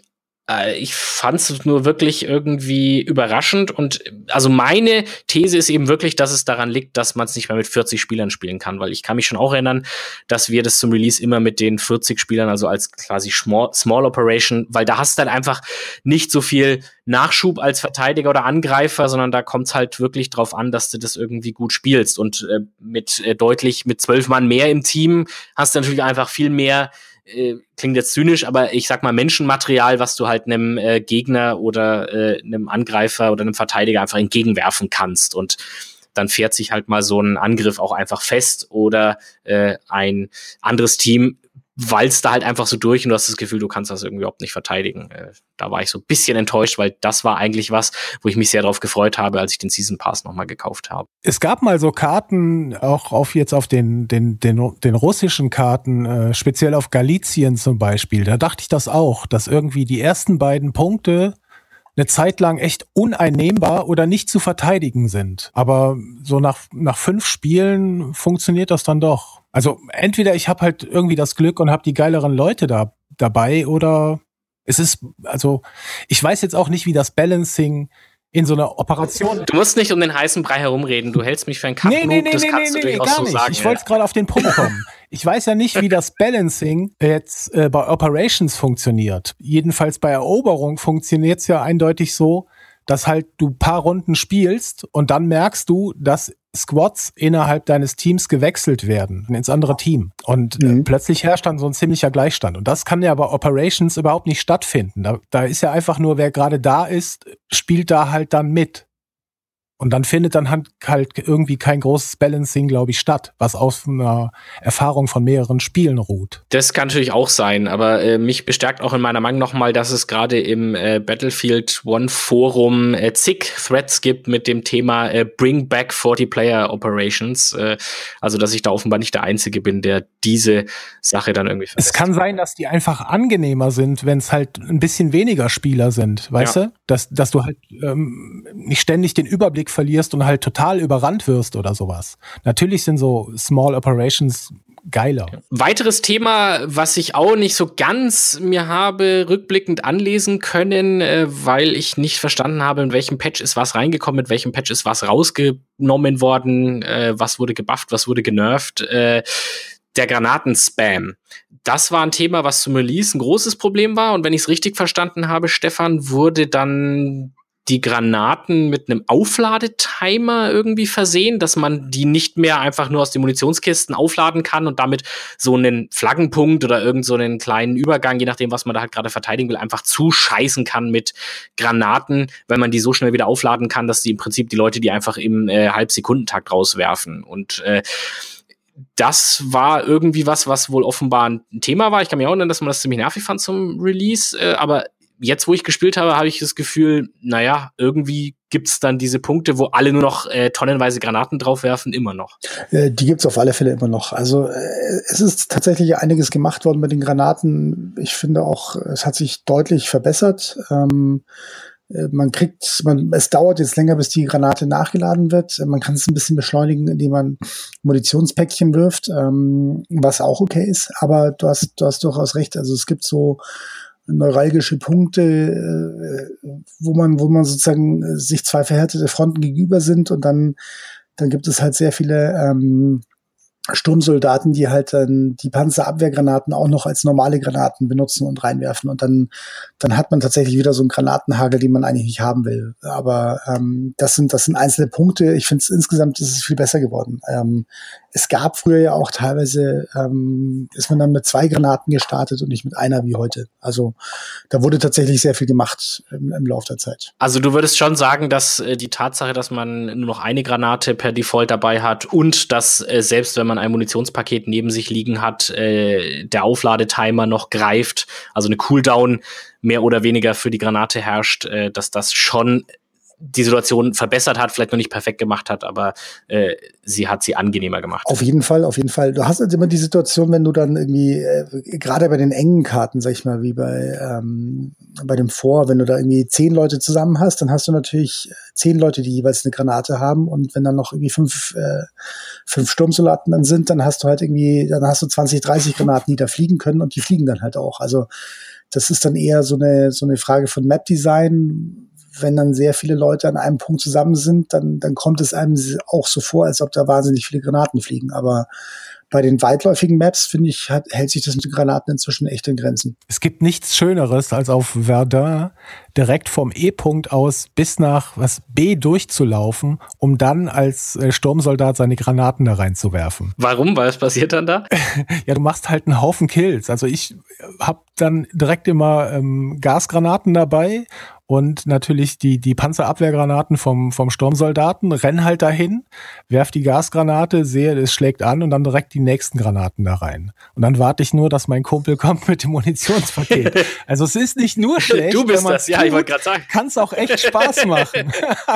Ich fand's nur wirklich irgendwie überraschend und also meine These ist eben wirklich, dass es daran liegt, dass man es nicht mehr mit 40 Spielern spielen kann, weil ich kann mich schon auch erinnern, dass wir das zum Release immer mit den 40 Spielern, also als quasi Small Operation, weil da hast du dann einfach nicht so viel Nachschub als Verteidiger oder Angreifer, sondern da kommt's halt wirklich drauf an, dass du das irgendwie gut spielst und mit 12 Mann mehr im Team hast du natürlich einfach viel mehr klingt jetzt zynisch, aber ich sag mal Menschenmaterial, was du halt einem Gegner oder einem Angreifer oder einem Verteidiger einfach entgegenwerfen kannst und dann fährt sich halt mal so ein Angriff auch einfach fest oder ein anderes Team walzt da halt einfach so durch und du hast das Gefühl, du kannst das irgendwie überhaupt nicht verteidigen. Da war ich so ein bisschen enttäuscht, weil das war eigentlich was, wo ich mich sehr drauf gefreut habe, als ich den Season Pass nochmal gekauft habe. Es gab mal so Karten, auch auf den russischen Karten, speziell auf Galizien zum Beispiel. Da dachte ich das auch, dass irgendwie die ersten beiden Punkte eine Zeit lang echt uneinnehmbar oder nicht zu verteidigen sind. Aber so nach 5 Spielen funktioniert das dann doch. Also entweder ich habe halt irgendwie das Glück und habe die geileren Leute dabei oder es ist, also ich weiß jetzt auch nicht, wie das Balancing in so einer Operation. Du musst nicht um den heißen Brei herumreden. Du hältst mich für einen Kacknoob. Das kannst du durchaus so sagen. Ich wollte gerade auf den Punkt kommen. Ich weiß ja nicht, wie das Balancing jetzt bei Operations funktioniert. Jedenfalls bei Eroberung funktioniert es ja eindeutig so, dass halt du paar Runden spielst und dann merkst du, dass Squads innerhalb deines Teams gewechselt werden ins andere Team. Und plötzlich herrscht dann so ein ziemlicher Gleichstand. Und das kann ja bei Operations überhaupt nicht stattfinden. Da ist ja einfach nur, wer gerade da ist, spielt da halt dann mit. Und dann findet dann halt irgendwie kein großes Balancing, glaube ich, statt, was aus einer Erfahrung von mehreren Spielen ruht. Das kann natürlich auch sein, aber mich bestärkt auch in meiner Meinung nochmal, dass es gerade im Battlefield One Forum zig Threads gibt mit dem Thema Bring Back 40-Player Operations. Also, dass ich da offenbar nicht der Einzige bin, der diese Sache dann irgendwie verlässt. Es kann sein, dass die einfach angenehmer sind, wenn es halt ein bisschen weniger Spieler sind, weißt du? Dass du halt nicht ständig den Überblick verlierst und halt total überrannt wirst oder sowas. Natürlich sind so Small Operations geiler. Weiteres Thema, was ich auch nicht so ganz mir habe rückblickend anlesen können, weil ich nicht verstanden habe, in welchem Patch ist was reingekommen, mit welchem Patch ist was rausgenommen worden, was wurde gebufft, was wurde genervt. Der Granatenspam. Das war ein Thema, was zum Release ein großes Problem war. Und wenn ich es richtig verstanden habe, Stefan, wurde dann die Granaten mit einem Aufladetimer irgendwie versehen, dass man die nicht mehr einfach nur aus den Munitionskisten aufladen kann und damit so einen Flaggenpunkt oder irgend so einen kleinen Übergang, je nachdem, was man da halt gerade verteidigen will, einfach zuscheißen kann mit Granaten, weil man die so schnell wieder aufladen kann, dass die im Prinzip die Leute die einfach im Halbsekundentakt rauswerfen. Und das war irgendwie was wohl offenbar ein Thema war. Ich kann mir auch erinnern, dass man das ziemlich nervig fand zum Release, aber jetzt, wo ich gespielt habe ich das Gefühl, naja, irgendwie gibt's dann diese Punkte, wo alle nur noch tonnenweise Granaten draufwerfen, immer noch. Die gibt's auf alle Fälle immer noch. Also es ist tatsächlich einiges gemacht worden mit den Granaten. Ich finde auch, es hat sich deutlich verbessert. Es dauert jetzt länger, bis die Granate nachgeladen wird. Man kann es ein bisschen beschleunigen, indem man Munitionspäckchen wirft, was auch okay ist. Aber du hast durchaus recht. Also es gibt so neuralgische Punkte, wo man sozusagen sich zwei verhärtete Fronten gegenüber sind und dann gibt es halt sehr viele Sturmsoldaten, die halt dann die Panzerabwehrgranaten auch noch als normale Granaten benutzen und reinwerfen. Und dann hat man tatsächlich wieder so einen Granatenhagel, den man eigentlich nicht haben will. Aber das sind einzelne Punkte. Ich finde insgesamt ist es viel besser geworden. Es gab früher ja auch teilweise, ist man dann mit 2 Granaten gestartet und nicht mit einer wie heute. Also da wurde tatsächlich sehr viel gemacht im Laufe der Zeit. Also du würdest schon sagen, dass die Tatsache, dass man nur noch eine Granate per Default dabei hat und dass selbst wenn man ein Munitionspaket neben sich liegen hat, der Aufladetimer noch greift, also eine Cooldown mehr oder weniger für die Granate herrscht, dass das schon die Situation verbessert hat, vielleicht noch nicht perfekt gemacht hat, aber sie hat sie angenehmer gemacht. Auf jeden Fall. Du hast halt immer die Situation, wenn du dann irgendwie, gerade bei den engen Karten, sag ich mal, wie bei dem wenn du da irgendwie 10 Leute zusammen hast, dann hast du natürlich 10 Leute, die jeweils eine Granate haben, und wenn dann noch irgendwie 5 Sturmsoldaten dann sind, dann hast du 20, 30 Granaten, die da fliegen können, und die fliegen dann halt auch. Also das ist dann eher so eine Frage von Map-Design. Wenn dann sehr viele Leute an einem Punkt zusammen sind, dann kommt es einem auch so vor, als ob da wahnsinnig viele Granaten fliegen. Aber bei den weitläufigen Maps, finde ich, hält sich das mit den Granaten inzwischen echt in Grenzen. Es gibt nichts Schöneres, als auf Verdun direkt vom E-Punkt aus bis nach B durchzulaufen, um dann als Sturmsoldat seine Granaten da reinzuwerfen. Warum? Was passiert dann da? Ja, du machst halt einen Haufen Kills. Also ich habe dann direkt immer Gasgranaten dabei und natürlich die Panzerabwehrgranaten vom Sturmsoldaten, renn halt dahin, werf die Gasgranate, sehe, es schlägt an, und dann direkt die nächsten Granaten da rein. Und dann warte ich nur, dass mein Kumpel kommt mit dem Munitionspaket. Also es ist nicht nur schlecht, du bist das, ja, ich wollte gerade sagen. Kann es auch echt Spaß machen.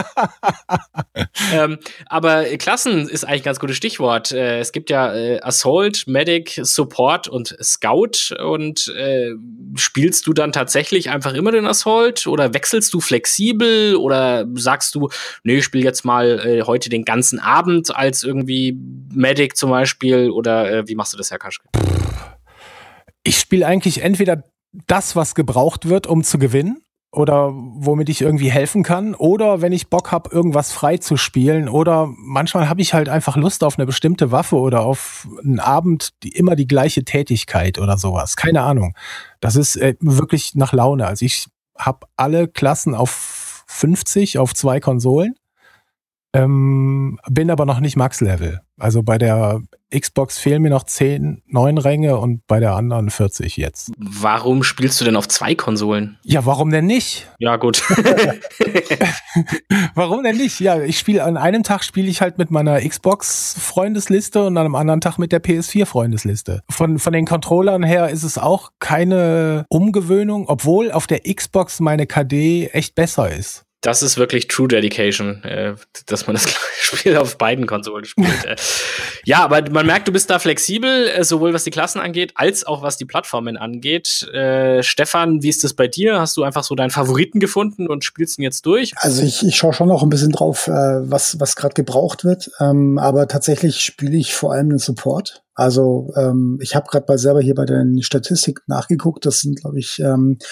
Aber Klassen ist eigentlich ein ganz gutes Stichwort. Es gibt ja Assault, Medic, Support und Scout. Und spielst du dann tatsächlich einfach immer den Assault, oder wechselst du flexibel, oder sagst du, nee, ich spiele jetzt mal heute den ganzen Abend als irgendwie Medic zum Beispiel, oder wie machst du das, Herr Kaschke? Ich spiele eigentlich entweder das, was gebraucht wird, um zu gewinnen, oder womit ich irgendwie helfen kann, oder wenn ich Bock habe, irgendwas frei zu spielen, oder manchmal habe ich halt einfach Lust auf eine bestimmte Waffe oder auf einen Abend immer die gleiche Tätigkeit oder sowas. Keine Ahnung. Das ist wirklich nach Laune. Also ich habe alle Klassen auf 50 auf 2 Konsolen, bin aber noch nicht Max-Level. Also bei der Xbox fehlen mir noch 9 Ränge und bei der anderen 40 jetzt. Warum spielst du denn auf 2 Konsolen? Ja, warum denn nicht? Ja, gut. Warum denn nicht? Ja, an einem Tag spiele ich halt mit meiner Xbox-Freundesliste und an einem anderen Tag mit der PS4-Freundesliste. Von den Controllern her ist es auch keine Umgewöhnung, obwohl auf der Xbox meine KD echt besser ist. Das ist wirklich True Dedication, dass man das Spiel auf beiden Konsolen spielt. Ja, aber man merkt, du bist da flexibel, sowohl was die Klassen angeht, als auch was die Plattformen angeht. Stefan, wie ist das bei dir? Hast du einfach so deinen Favoriten gefunden und spielst ihn jetzt durch? Also ich schaue schon noch ein bisschen drauf, was gerade gebraucht wird. Aber tatsächlich spiele ich vor allem den Support. Also ich habe gerade selber hier bei den Statistiken nachgeguckt. Das sind, glaube ich,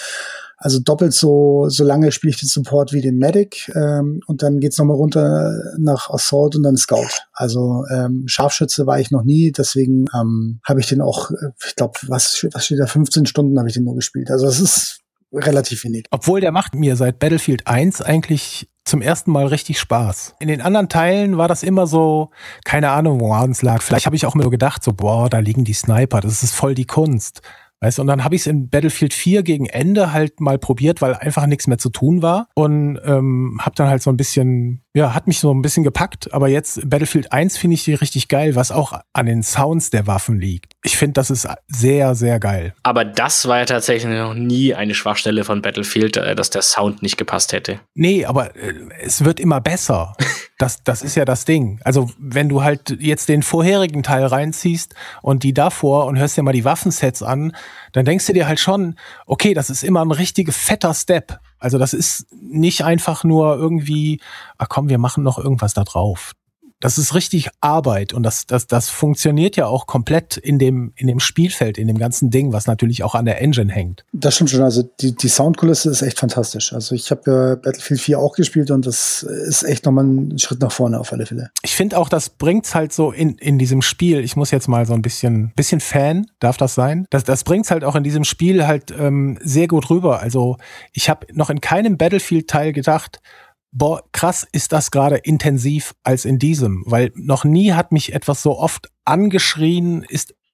also doppelt so lange spiele ich den Support wie den Medic, und dann geht's nochmal runter nach Assault und dann Scout. Also Scharfschütze war ich noch nie, deswegen habe ich den auch, ich glaube, was steht da, 15 Stunden habe ich den nur gespielt. Also das ist relativ wenig. Obwohl der macht mir seit Battlefield 1 eigentlich zum ersten Mal richtig Spaß. In den anderen Teilen war das immer so, keine Ahnung, woran es lag. Vielleicht habe ich auch mir so gedacht, da liegen die Sniper, das ist voll die Kunst. Weißt du, und dann habe ich es in Battlefield 4 gegen Ende halt mal probiert, weil einfach nichts mehr zu tun war, und habe dann halt so ein bisschen, hat mich so ein bisschen gepackt, aber jetzt Battlefield 1 finde ich die richtig geil, was auch an den Sounds der Waffen liegt. Ich finde, das ist sehr, sehr geil. Aber das war ja tatsächlich noch nie eine Schwachstelle von Battlefield, dass der Sound nicht gepasst hätte. Nee, aber es wird immer besser. Das ist ja das Ding. Also wenn du halt jetzt den vorherigen Teil reinziehst und die davor und hörst dir mal die Waffensets an, dann denkst du dir halt schon, okay, das ist immer ein richtig fetter Step. Also das ist nicht einfach nur irgendwie, wir machen noch irgendwas da drauf. Das ist richtig Arbeit, und das funktioniert ja auch komplett in dem Spielfeld, in dem ganzen Ding, was natürlich auch an der Engine hängt. Das stimmt schon, also die Soundkulisse ist echt fantastisch. Also ich habe ja Battlefield 4 auch gespielt, und das ist echt nochmal ein Schritt nach vorne auf alle Fälle. Ich finde auch, das bringt's halt so in diesem Spiel, ich muss jetzt mal so ein bisschen Fan, darf das sein? Das bringt's halt auch in diesem Spiel halt sehr gut rüber. Also ich habe noch in keinem Battlefield-Teil gedacht, boah, krass ist das gerade intensiv als in diesem, weil noch nie hat mich etwas so oft angeschrien, ist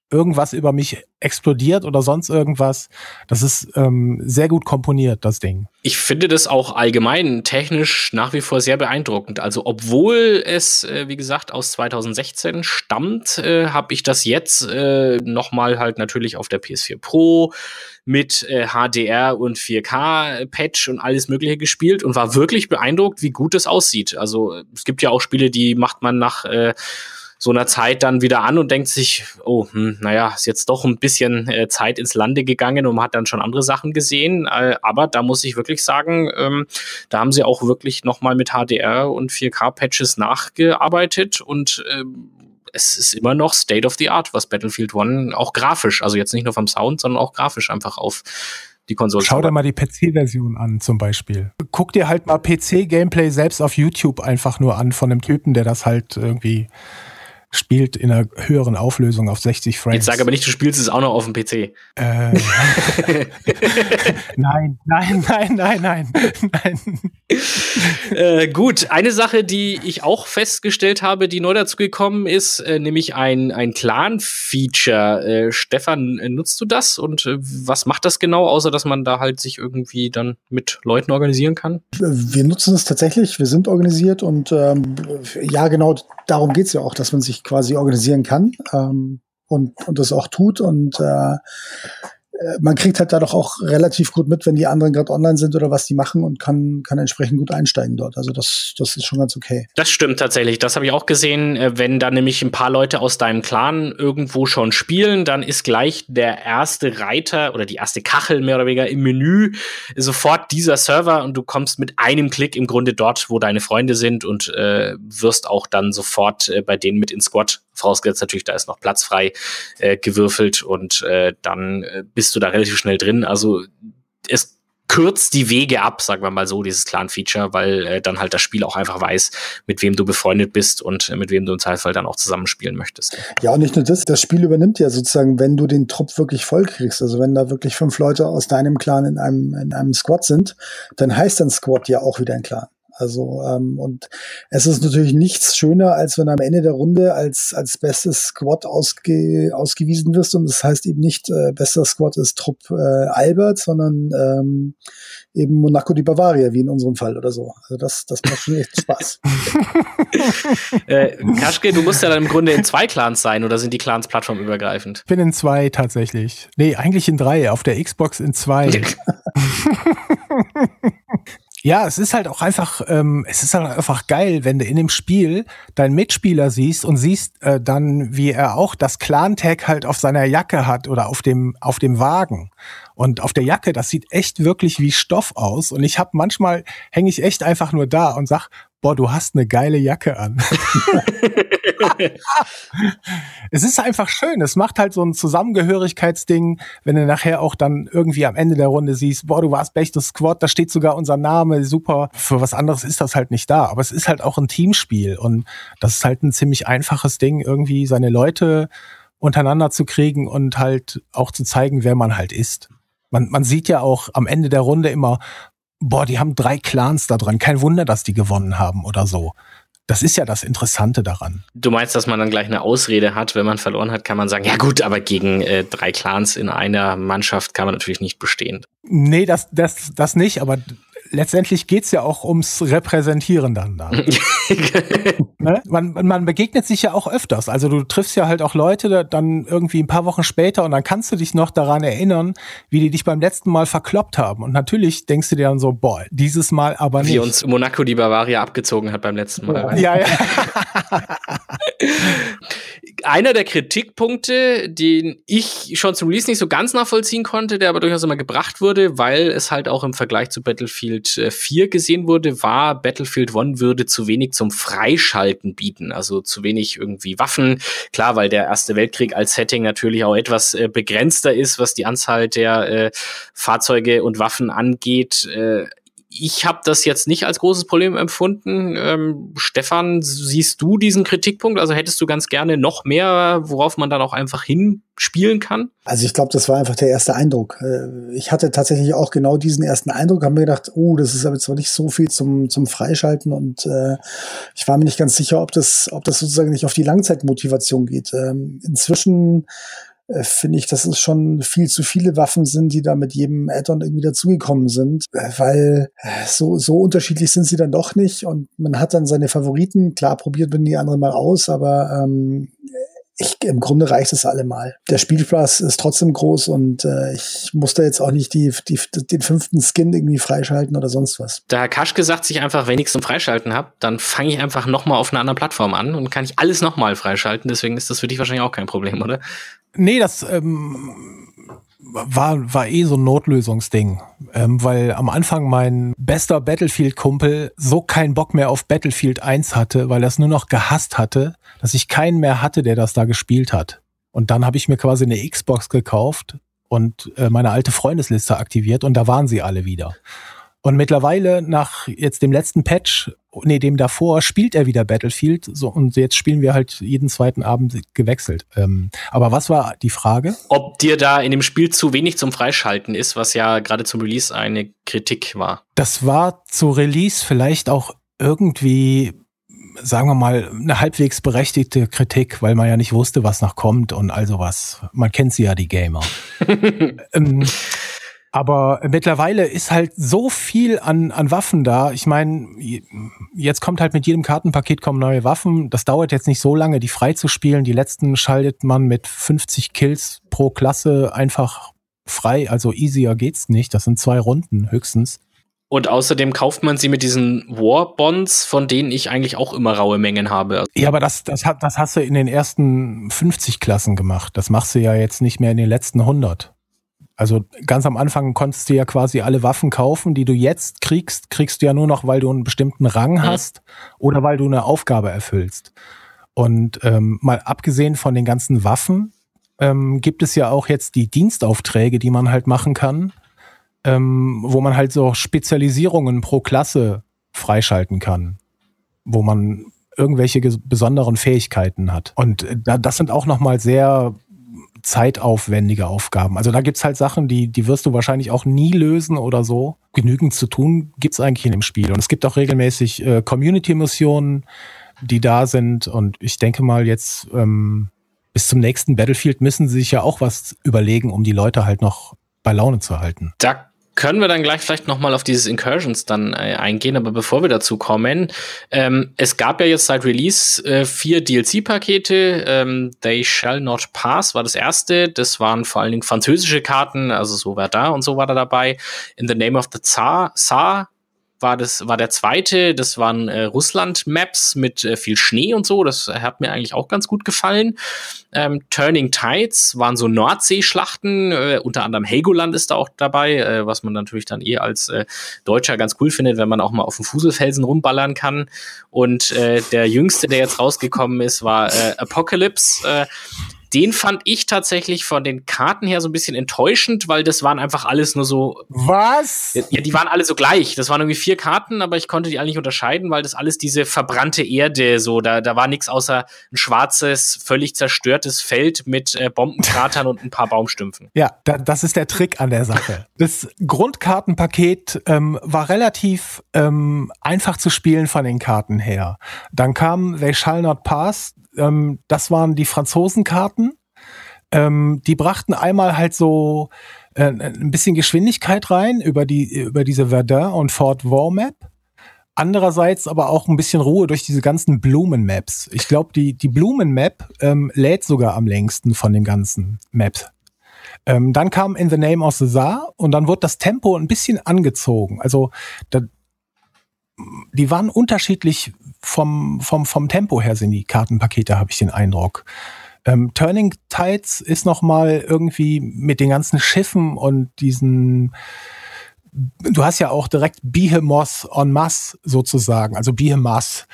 irgendwas über mich explodiert oder sonst irgendwas. Das ist sehr gut komponiert, das Ding. Ich finde das auch allgemein technisch nach wie vor sehr beeindruckend. Also obwohl es, wie gesagt, aus 2016 stammt, habe ich das jetzt nochmal halt natürlich auf der PS4 Pro mit HDR und 4K-Patch und alles Mögliche gespielt und war wirklich beeindruckt, wie gut es aussieht. Also es gibt ja auch Spiele, die macht man nach so einer Zeit dann wieder an und denkt sich, oh, naja, ist jetzt doch ein bisschen Zeit ins Lande gegangen und man hat dann schon andere Sachen gesehen. Aber da muss ich wirklich sagen, da haben sie auch wirklich nochmal mit HDR und 4K-Patches nachgearbeitet und es ist immer noch State of the Art, was Battlefield 1 auch grafisch, also jetzt nicht nur vom Sound, sondern auch grafisch einfach auf die Konsole. Schau dir mal die PC-Version an zum Beispiel. Guck dir halt mal PC-Gameplay selbst auf YouTube einfach nur an von einem Typen, der das halt irgendwie spielt in einer höheren Auflösung auf 60 Frames. Jetzt sag aber nicht, du spielst es auch noch auf dem PC. Nein. Gut, eine Sache, die ich auch festgestellt habe, die neu dazu gekommen ist, nämlich ein Clan-Feature. Stefan, nutzt du das? Und was macht das genau, außer dass man da halt sich irgendwie dann mit Leuten organisieren kann? Wir nutzen es tatsächlich, wir sind organisiert und ja, genau darum geht's ja auch, dass man sich quasi organisieren kann und das auch tut und man kriegt halt dadurch auch relativ gut mit, wenn die anderen gerade online sind oder was die machen und kann entsprechend gut einsteigen dort. Also das ist schon ganz okay. Das stimmt tatsächlich. Das habe ich auch gesehen. Wenn da nämlich ein paar Leute aus deinem Clan irgendwo schon spielen, dann ist gleich der erste Reiter oder die erste Kachel mehr oder weniger im Menü sofort dieser Server und du kommst mit einem Klick im Grunde dort, wo deine Freunde sind und wirst auch dann sofort bei denen mit ins Squad, vorausgesetzt natürlich, da ist noch Platz frei, gewürfelt und dann bist du da relativ schnell drin. Also es kürzt die Wege ab, sagen wir mal so, dieses Clan-Feature, weil dann halt das Spiel auch einfach weiß, mit wem du befreundet bist und mit wem du im Zweifel dann auch zusammenspielen möchtest. Ja, und nicht nur das Spiel übernimmt ja sozusagen, wenn du den Trupp wirklich voll kriegst, also wenn da wirklich 5 Leute aus deinem Clan in einem Squad sind, dann heißt ein Squad ja auch wieder ein Clan. Also und es ist natürlich nichts schöner, als wenn am Ende der Runde als bestes Squad ausgewiesen wirst und das heißt eben nicht bester Squad ist Trupp Albert, sondern eben Monaco die Bavaria, wie in unserem Fall oder so. Also das macht schon echt Spaß. Kaschke, du musst ja dann im Grunde in 2 Clans sein oder sind die Clans plattformübergreifend? Ich bin in 2 tatsächlich. Nee, eigentlich in 3, auf der Xbox in 2. Ja, es ist halt auch einfach, geil, wenn du in dem Spiel deinen Mitspieler siehst und siehst dann, wie er auch das Clan-Tag halt auf seiner Jacke hat oder auf dem Wagen. Und auf der Jacke, das sieht echt wirklich wie Stoff aus. Und manchmal hänge ich echt einfach nur da und sag, boah, du hast eine geile Jacke an. Es ist einfach schön. Es macht halt so ein Zusammengehörigkeitsding, wenn du nachher auch dann irgendwie am Ende der Runde siehst, boah, du warst bestes Squad, da steht sogar unser Name, super. Für was anderes ist das halt nicht da. Aber es ist halt auch ein Teamspiel und das ist halt ein ziemlich einfaches Ding, irgendwie seine Leute untereinander zu kriegen und halt auch zu zeigen, wer man halt ist. Man sieht ja auch am Ende der Runde immer, boah, die haben 3 Clans da dran. Kein Wunder, dass die gewonnen haben oder so. Das ist ja das Interessante daran. Du meinst, dass man dann gleich eine Ausrede hat, wenn man verloren hat, kann man sagen, ja gut, aber gegen 3 Clans in einer Mannschaft kann man natürlich nicht bestehen. Nee, das nicht, aber letztendlich geht's ja auch ums Repräsentieren dann da. Ne? Man begegnet sich ja auch öfters. Also du triffst ja halt auch Leute dann irgendwie ein paar Wochen später und dann kannst du dich noch daran erinnern, wie die dich beim letzten Mal verkloppt haben. Und natürlich denkst du dir dann so, boah, dieses Mal aber nicht. Wie uns Monaco die Bavaria abgezogen hat beim letzten Mal. Ja. Einer der Kritikpunkte, den ich schon zum Release nicht so ganz nachvollziehen konnte, der aber durchaus immer gebracht wurde, weil es halt auch im Vergleich zu Battlefield 4 gesehen wurde, war, Battlefield 1 würde zu wenig zum Freischalten bieten, also zu wenig irgendwie Waffen. Klar, weil der Erste Weltkrieg als Setting natürlich auch etwas begrenzter ist, was die Anzahl der Fahrzeuge und Waffen angeht. Ich habe das jetzt nicht als großes Problem empfunden. Stefan, siehst du diesen Kritikpunkt? Also hättest du ganz gerne noch mehr, worauf man dann auch einfach hinspielen kann? Also ich glaube, das war einfach der erste Eindruck. Ich hatte tatsächlich auch genau diesen ersten Eindruck, habe mir gedacht, das ist aber zwar nicht so viel zum Freischalten und ich war mir nicht ganz sicher, ob das sozusagen nicht auf die Langzeitmotivation geht. Inzwischen finde ich, dass es schon viel zu viele Waffen sind, die da mit jedem Add-on irgendwie dazugekommen sind, weil so unterschiedlich sind sie dann doch nicht und man hat dann seine Favoriten. Klar, probiert man die anderen mal aus, aber im Grunde reicht es allemal. Der Spielspaß ist trotzdem groß und ich muss da jetzt auch nicht den 5. Skin irgendwie freischalten oder sonst was. Da Herr Kaschke sagt sich einfach, wenn ich zum Freischalten habe, dann fange ich einfach nochmal auf einer anderen Plattform an und kann ich alles nochmal freischalten. Deswegen ist das für dich wahrscheinlich auch kein Problem, oder? Nee, das war so ein Notlösungsding, weil am Anfang mein bester Battlefield-Kumpel so keinen Bock mehr auf Battlefield 1 hatte, weil er es nur noch gehasst hatte, dass ich keinen mehr hatte, der das da gespielt hat. Und dann habe ich mir quasi eine Xbox gekauft und meine alte Freundesliste aktiviert und da waren sie alle wieder. Und mittlerweile nach jetzt dem letzten Patch, dem davor, spielt er wieder Battlefield so, und jetzt spielen wir halt jeden zweiten Abend gewechselt. Aber was war die Frage? Ob dir da in dem Spiel zu wenig zum Freischalten ist, was ja gerade zum Release eine Kritik war. Das war zu Release vielleicht auch irgendwie, sagen wir mal, eine halbwegs berechtigte Kritik, weil man ja nicht wusste, was noch kommt und all sowas. Man kennt sie ja, die Gamer. Aber mittlerweile ist halt so viel an Waffen da. Ich meine, jetzt kommt halt mit jedem Kartenpaket kommen neue Waffen. Das dauert jetzt nicht so lange, die freizuspielen. Die letzten schaltet man mit 50 Kills pro Klasse einfach frei. Also easier geht's nicht. Das sind 2 Runden höchstens. Und außerdem kauft man sie mit diesen War-Bonds, von denen ich eigentlich auch immer raue Mengen habe. Ja, aber das hast du in den ersten 50 Klassen gemacht. Das machst du ja jetzt nicht mehr in den letzten 100. Also ganz am Anfang konntest du ja quasi alle Waffen kaufen, die du jetzt kriegst du ja nur noch, weil du einen bestimmten Rang hast oder weil du eine Aufgabe erfüllst. Und mal abgesehen von den ganzen Waffen gibt es ja auch jetzt die Dienstaufträge, die man halt machen kann, wo man halt so Spezialisierungen pro Klasse freischalten kann, wo man irgendwelche besonderen Fähigkeiten hat. Und das sind auch nochmal sehr zeitaufwendige Aufgaben. Also da gibt's halt Sachen, die wirst du wahrscheinlich auch nie lösen oder so. Genügend zu tun gibt's eigentlich in dem Spiel. Und es gibt auch regelmäßig Community-Missionen, die da sind. Und ich denke mal jetzt bis zum nächsten Battlefield müssen sie sich ja auch was überlegen, um die Leute halt noch bei Laune zu halten. Da können wir dann gleich vielleicht noch mal auf dieses Incursions dann eingehen, aber bevor wir dazu kommen, es gab ja jetzt seit Release 4 DLC-Pakete. They Shall Not Pass war das erste. Das waren vor allen Dingen französische Karten, also so Verdun und so war da dabei. In the Name of the Tsar war der zweite. Das waren Russland-Maps mit viel Schnee und so. Das hat mir eigentlich auch ganz gut gefallen. Turning Tides waren so Nordseeschlachten. Unter anderem Helgoland ist da auch dabei, was man natürlich dann als Deutscher ganz cool findet, wenn man auch mal auf dem Fuselfelsen rumballern kann. Und der jüngste, der jetzt rausgekommen ist, war Apocalypse. Den fand ich tatsächlich von den Karten her so ein bisschen enttäuschend, weil das waren einfach alles nur so... Was? Ja, die waren alle so gleich. Das waren irgendwie 4 Karten, aber ich konnte die alle nicht unterscheiden, weil das alles diese verbrannte Erde, so, da war nichts außer ein schwarzes, völlig zerstörtes Feld mit Bombenkratern und ein paar Baumstümpfen. Ja, das ist der Trick an der Sache. Das Grundkartenpaket war relativ einfach zu spielen von den Karten her. Dann kam They Shall Not Pass. Das waren die Franzosenkarten. Die brachten einmal halt so ein bisschen Geschwindigkeit rein über diese Verdun und Fort War Map. Andererseits aber auch ein bisschen Ruhe durch diese ganzen Blumen-Maps. Ich glaube, die Blumen-Map lädt sogar am längsten von den ganzen Maps. Dann kam In the Name of the Tsar und dann wurde das Tempo ein bisschen angezogen. Also die waren unterschiedlich vom Tempo her, sind die Kartenpakete, habe ich den Eindruck. Turning Tides ist noch mal irgendwie mit den ganzen Schiffen und diesen, du hast ja auch direkt Behemoth en masse sozusagen, also Behemoth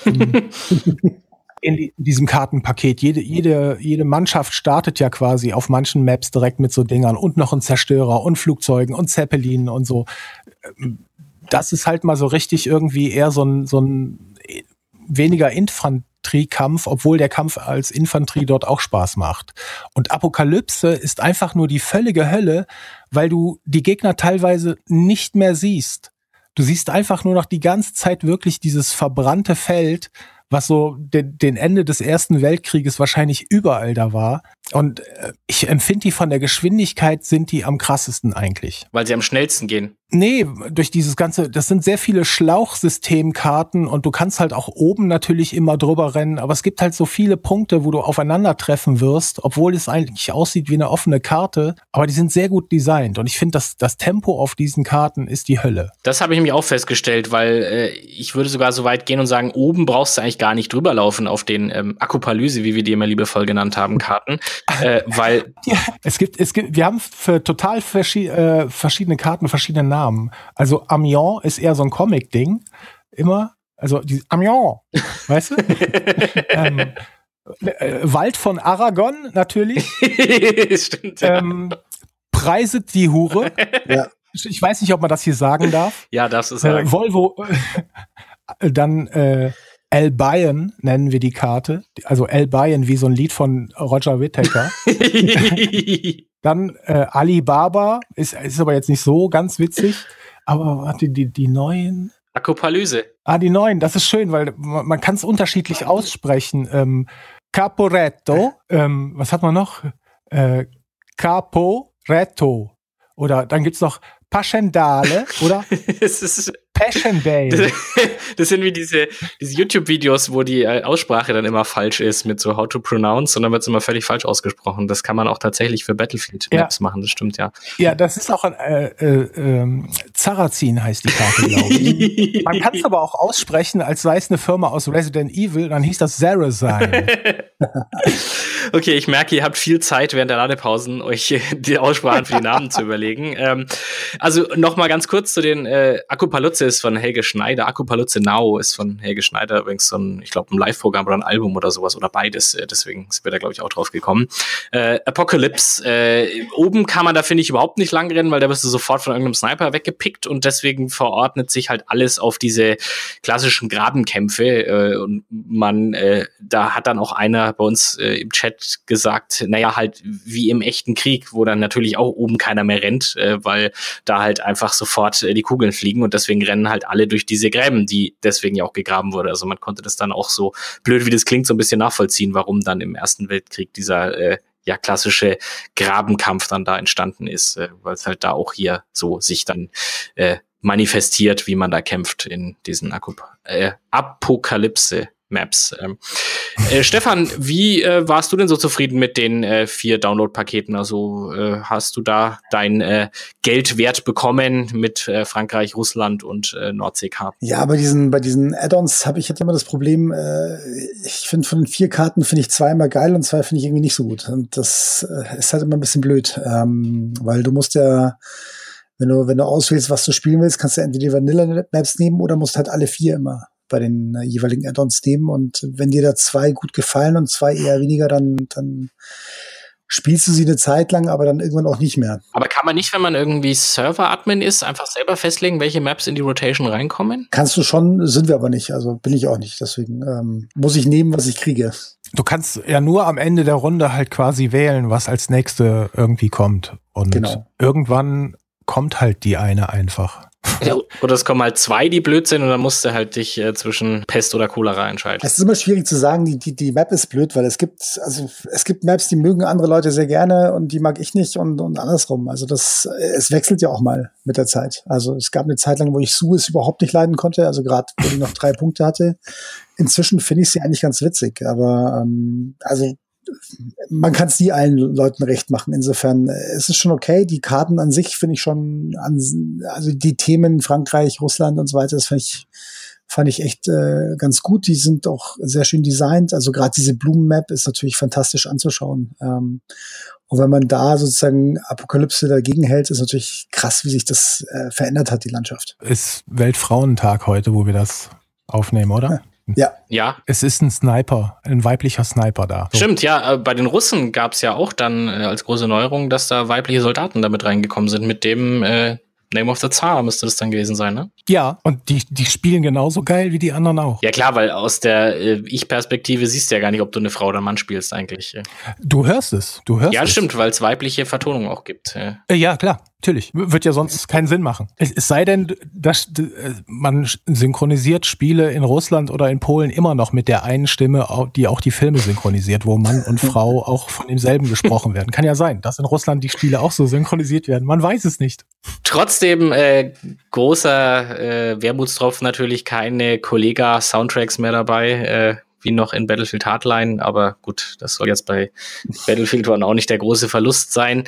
in diesem Kartenpaket. Jede Mannschaft startet ja quasi auf manchen Maps direkt mit so Dingern und noch ein Zerstörer und Flugzeugen und Zeppelinen und so. Das ist halt mal so richtig irgendwie eher so ein weniger Infanteriekampf, obwohl der Kampf als Infanterie dort auch Spaß macht. Und Apokalypse ist einfach nur die völlige Hölle, weil du die Gegner teilweise nicht mehr siehst. Du siehst einfach nur noch die ganze Zeit wirklich dieses verbrannte Feld, was so den Ende des Ersten Weltkrieges wahrscheinlich überall da war. Und ich empfinde die von der Geschwindigkeit sind die am krassesten eigentlich. Weil sie am schnellsten gehen. Nee, durch dieses ganze, das sind sehr viele Schlauchsystemkarten und du kannst halt auch oben natürlich immer drüber rennen, aber es gibt halt so viele Punkte, wo du aufeinandertreffen wirst, obwohl es eigentlich aussieht wie eine offene Karte, aber die sind sehr gut designt und ich finde, das Tempo auf diesen Karten ist die Hölle. Das habe ich mir auch festgestellt, weil ich würde sogar so weit gehen und sagen, oben brauchst du eigentlich gar nicht drüber laufen auf den Akkupalyse, wie wir die immer liebevoll genannt haben, Karten, weil ja, es gibt, wir haben für total verschiedene Karten verschiedene Namen. Also Amiens ist eher so ein Comic-Ding, immer, also die Amiens, weißt du? Wald von Aragon natürlich. Stimmt. Ja. Preiset die Hure. Ja. Ich weiß nicht, ob man das hier sagen darf. Ja, das ist sagen. Volvo, dann Albion nennen wir die Karte. Also Albion wie so ein Lied von Roger Whittaker. Dann Alibaba ist aber jetzt nicht so ganz witzig. Aber warte, die neuen. Akkupalyse. Die neuen, das ist schön, weil man kann es unterschiedlich aussprechen. Caporetto, was hat man noch? Caporetto. Oder dann gibt's noch Passchendaele oder Passchendaele. Das sind wie diese YouTube-Videos, wo die Aussprache dann immer falsch ist mit so How to Pronounce und dann wird es immer völlig falsch ausgesprochen. Das kann man auch tatsächlich für Battlefield-Maps machen, das stimmt, ja. Ja, das ist auch ein Sarrazin heißt die Karte, glaube ich. Man kann es aber auch aussprechen, als sei es eine Firma aus Resident Evil, dann hieß das Sarrazin. Okay, ich merke, ihr habt viel Zeit während der Ladepausen, euch die Aussprachen für die Namen zu überlegen. Also noch mal ganz kurz zu den Akkupalyze ist von Helge Schneider. Akkupalyze Now ist von Helge Schneider übrigens so ein, ich glaube, ein Live-Programm oder ein Album oder sowas oder beides. Deswegen sind wir da, glaube ich, auch drauf gekommen. Apocalypse. Oben kann man da, finde ich, überhaupt nicht lang rennen, weil da wirst du sofort von irgendeinem Sniper weggepickt und deswegen verordnet sich halt alles auf diese klassischen Grabenkämpfe. Und man, da hat dann auch einer bei uns im Chat gesagt, naja, halt wie im echten Krieg, wo dann natürlich auch oben keiner mehr rennt, weil da halt einfach sofort die Kugeln fliegen und deswegen rennen halt alle durch diese Gräben, die deswegen ja auch gegraben wurde. Also man konnte das dann auch so, blöd wie das klingt, so ein bisschen nachvollziehen, warum dann im Ersten Weltkrieg dieser klassische Grabenkampf dann da entstanden ist, weil es halt da auch hier so sich dann manifestiert, wie man da kämpft in diesen Apokalypse-Maps. Stefan, wie warst du denn so zufrieden mit den 4 Download-Paketen? Also hast du da dein Geld wert bekommen mit Frankreich, Russland und Nordseekarten? Ja, bei diesen Add-ons habe ich jetzt immer das Problem, ich finde von den 4 Karten finde ich 2 immer geil und 2 finde ich irgendwie nicht so gut. Und das ist halt immer ein bisschen blöd, weil du musst ja, wenn du auswählst, was du spielen willst, kannst du entweder die Vanilla-Maps nehmen oder musst halt alle 4 immer bei den jeweiligen Add-ons nehmen. Und wenn dir da 2 gut gefallen und 2 eher weniger, dann spielst du sie eine Zeit lang, aber dann irgendwann auch nicht mehr. Aber kann man nicht, wenn man irgendwie Server-Admin ist, einfach selber festlegen, welche Maps in die Rotation reinkommen? Kannst du schon, sind wir aber nicht. Also bin ich auch nicht. Deswegen muss ich nehmen, was ich kriege. Du kannst ja nur am Ende der Runde halt quasi wählen, was als nächste irgendwie kommt. Und irgendwann kommt halt die eine einfach. Ja, oder es kommen halt 2, die blöd sind und dann musst du halt dich zwischen Pest oder Cholera entscheiden. Es ist immer schwierig zu sagen, die Map ist blöd, weil es gibt Maps, die mögen andere Leute sehr gerne und die mag ich nicht und andersrum. Also es wechselt ja auch mal mit der Zeit. Also es gab eine Zeit lang, wo ich Suez überhaupt nicht leiden konnte, also gerade wo die noch 3 Punkte hatte. Inzwischen finde ich sie eigentlich ganz witzig, aber also man kann es nie allen Leuten recht machen. Insofern es ist schon okay. Die Karten an sich finde ich schon, also die Themen Frankreich, Russland und so weiter, das fand ich echt ganz gut. Die sind auch sehr schön designt. Also gerade diese Blumen-Map ist natürlich fantastisch anzuschauen. Und wenn man da sozusagen Apokalypse dagegen hält, ist natürlich krass, wie sich das verändert hat, die Landschaft. Ist Weltfrauentag heute, wo wir das aufnehmen, oder? Ja. Es ist ein Sniper, ein weiblicher Sniper da. So. Stimmt, ja. Bei den Russen gab es ja auch dann als große Neuerung, dass da weibliche Soldaten damit reingekommen sind. Mit dem Name of the Tsar müsste das dann gewesen sein, ne? Ja, und die spielen genauso geil wie die anderen auch. Ja klar, weil aus der Ich-Perspektive siehst du ja gar nicht, ob du eine Frau oder einen Mann spielst eigentlich. Du hörst es. Ja, stimmt, weil es weibliche Vertonung auch gibt. Ja, klar. Natürlich. Wird ja sonst keinen Sinn machen. Es sei denn, dass man synchronisiert Spiele in Russland oder in Polen immer noch mit der einen Stimme, die auch die Filme synchronisiert, wo Mann und Frau auch von demselben gesprochen werden. Kann ja sein, dass in Russland die Spiele auch so synchronisiert werden. Man weiß es nicht. Trotzdem großer Wermutstropfen natürlich, keine Kollega-Soundtracks mehr dabei, wie noch in Battlefield Hardline. Aber gut, das soll jetzt bei Battlefield One auch nicht der große Verlust sein.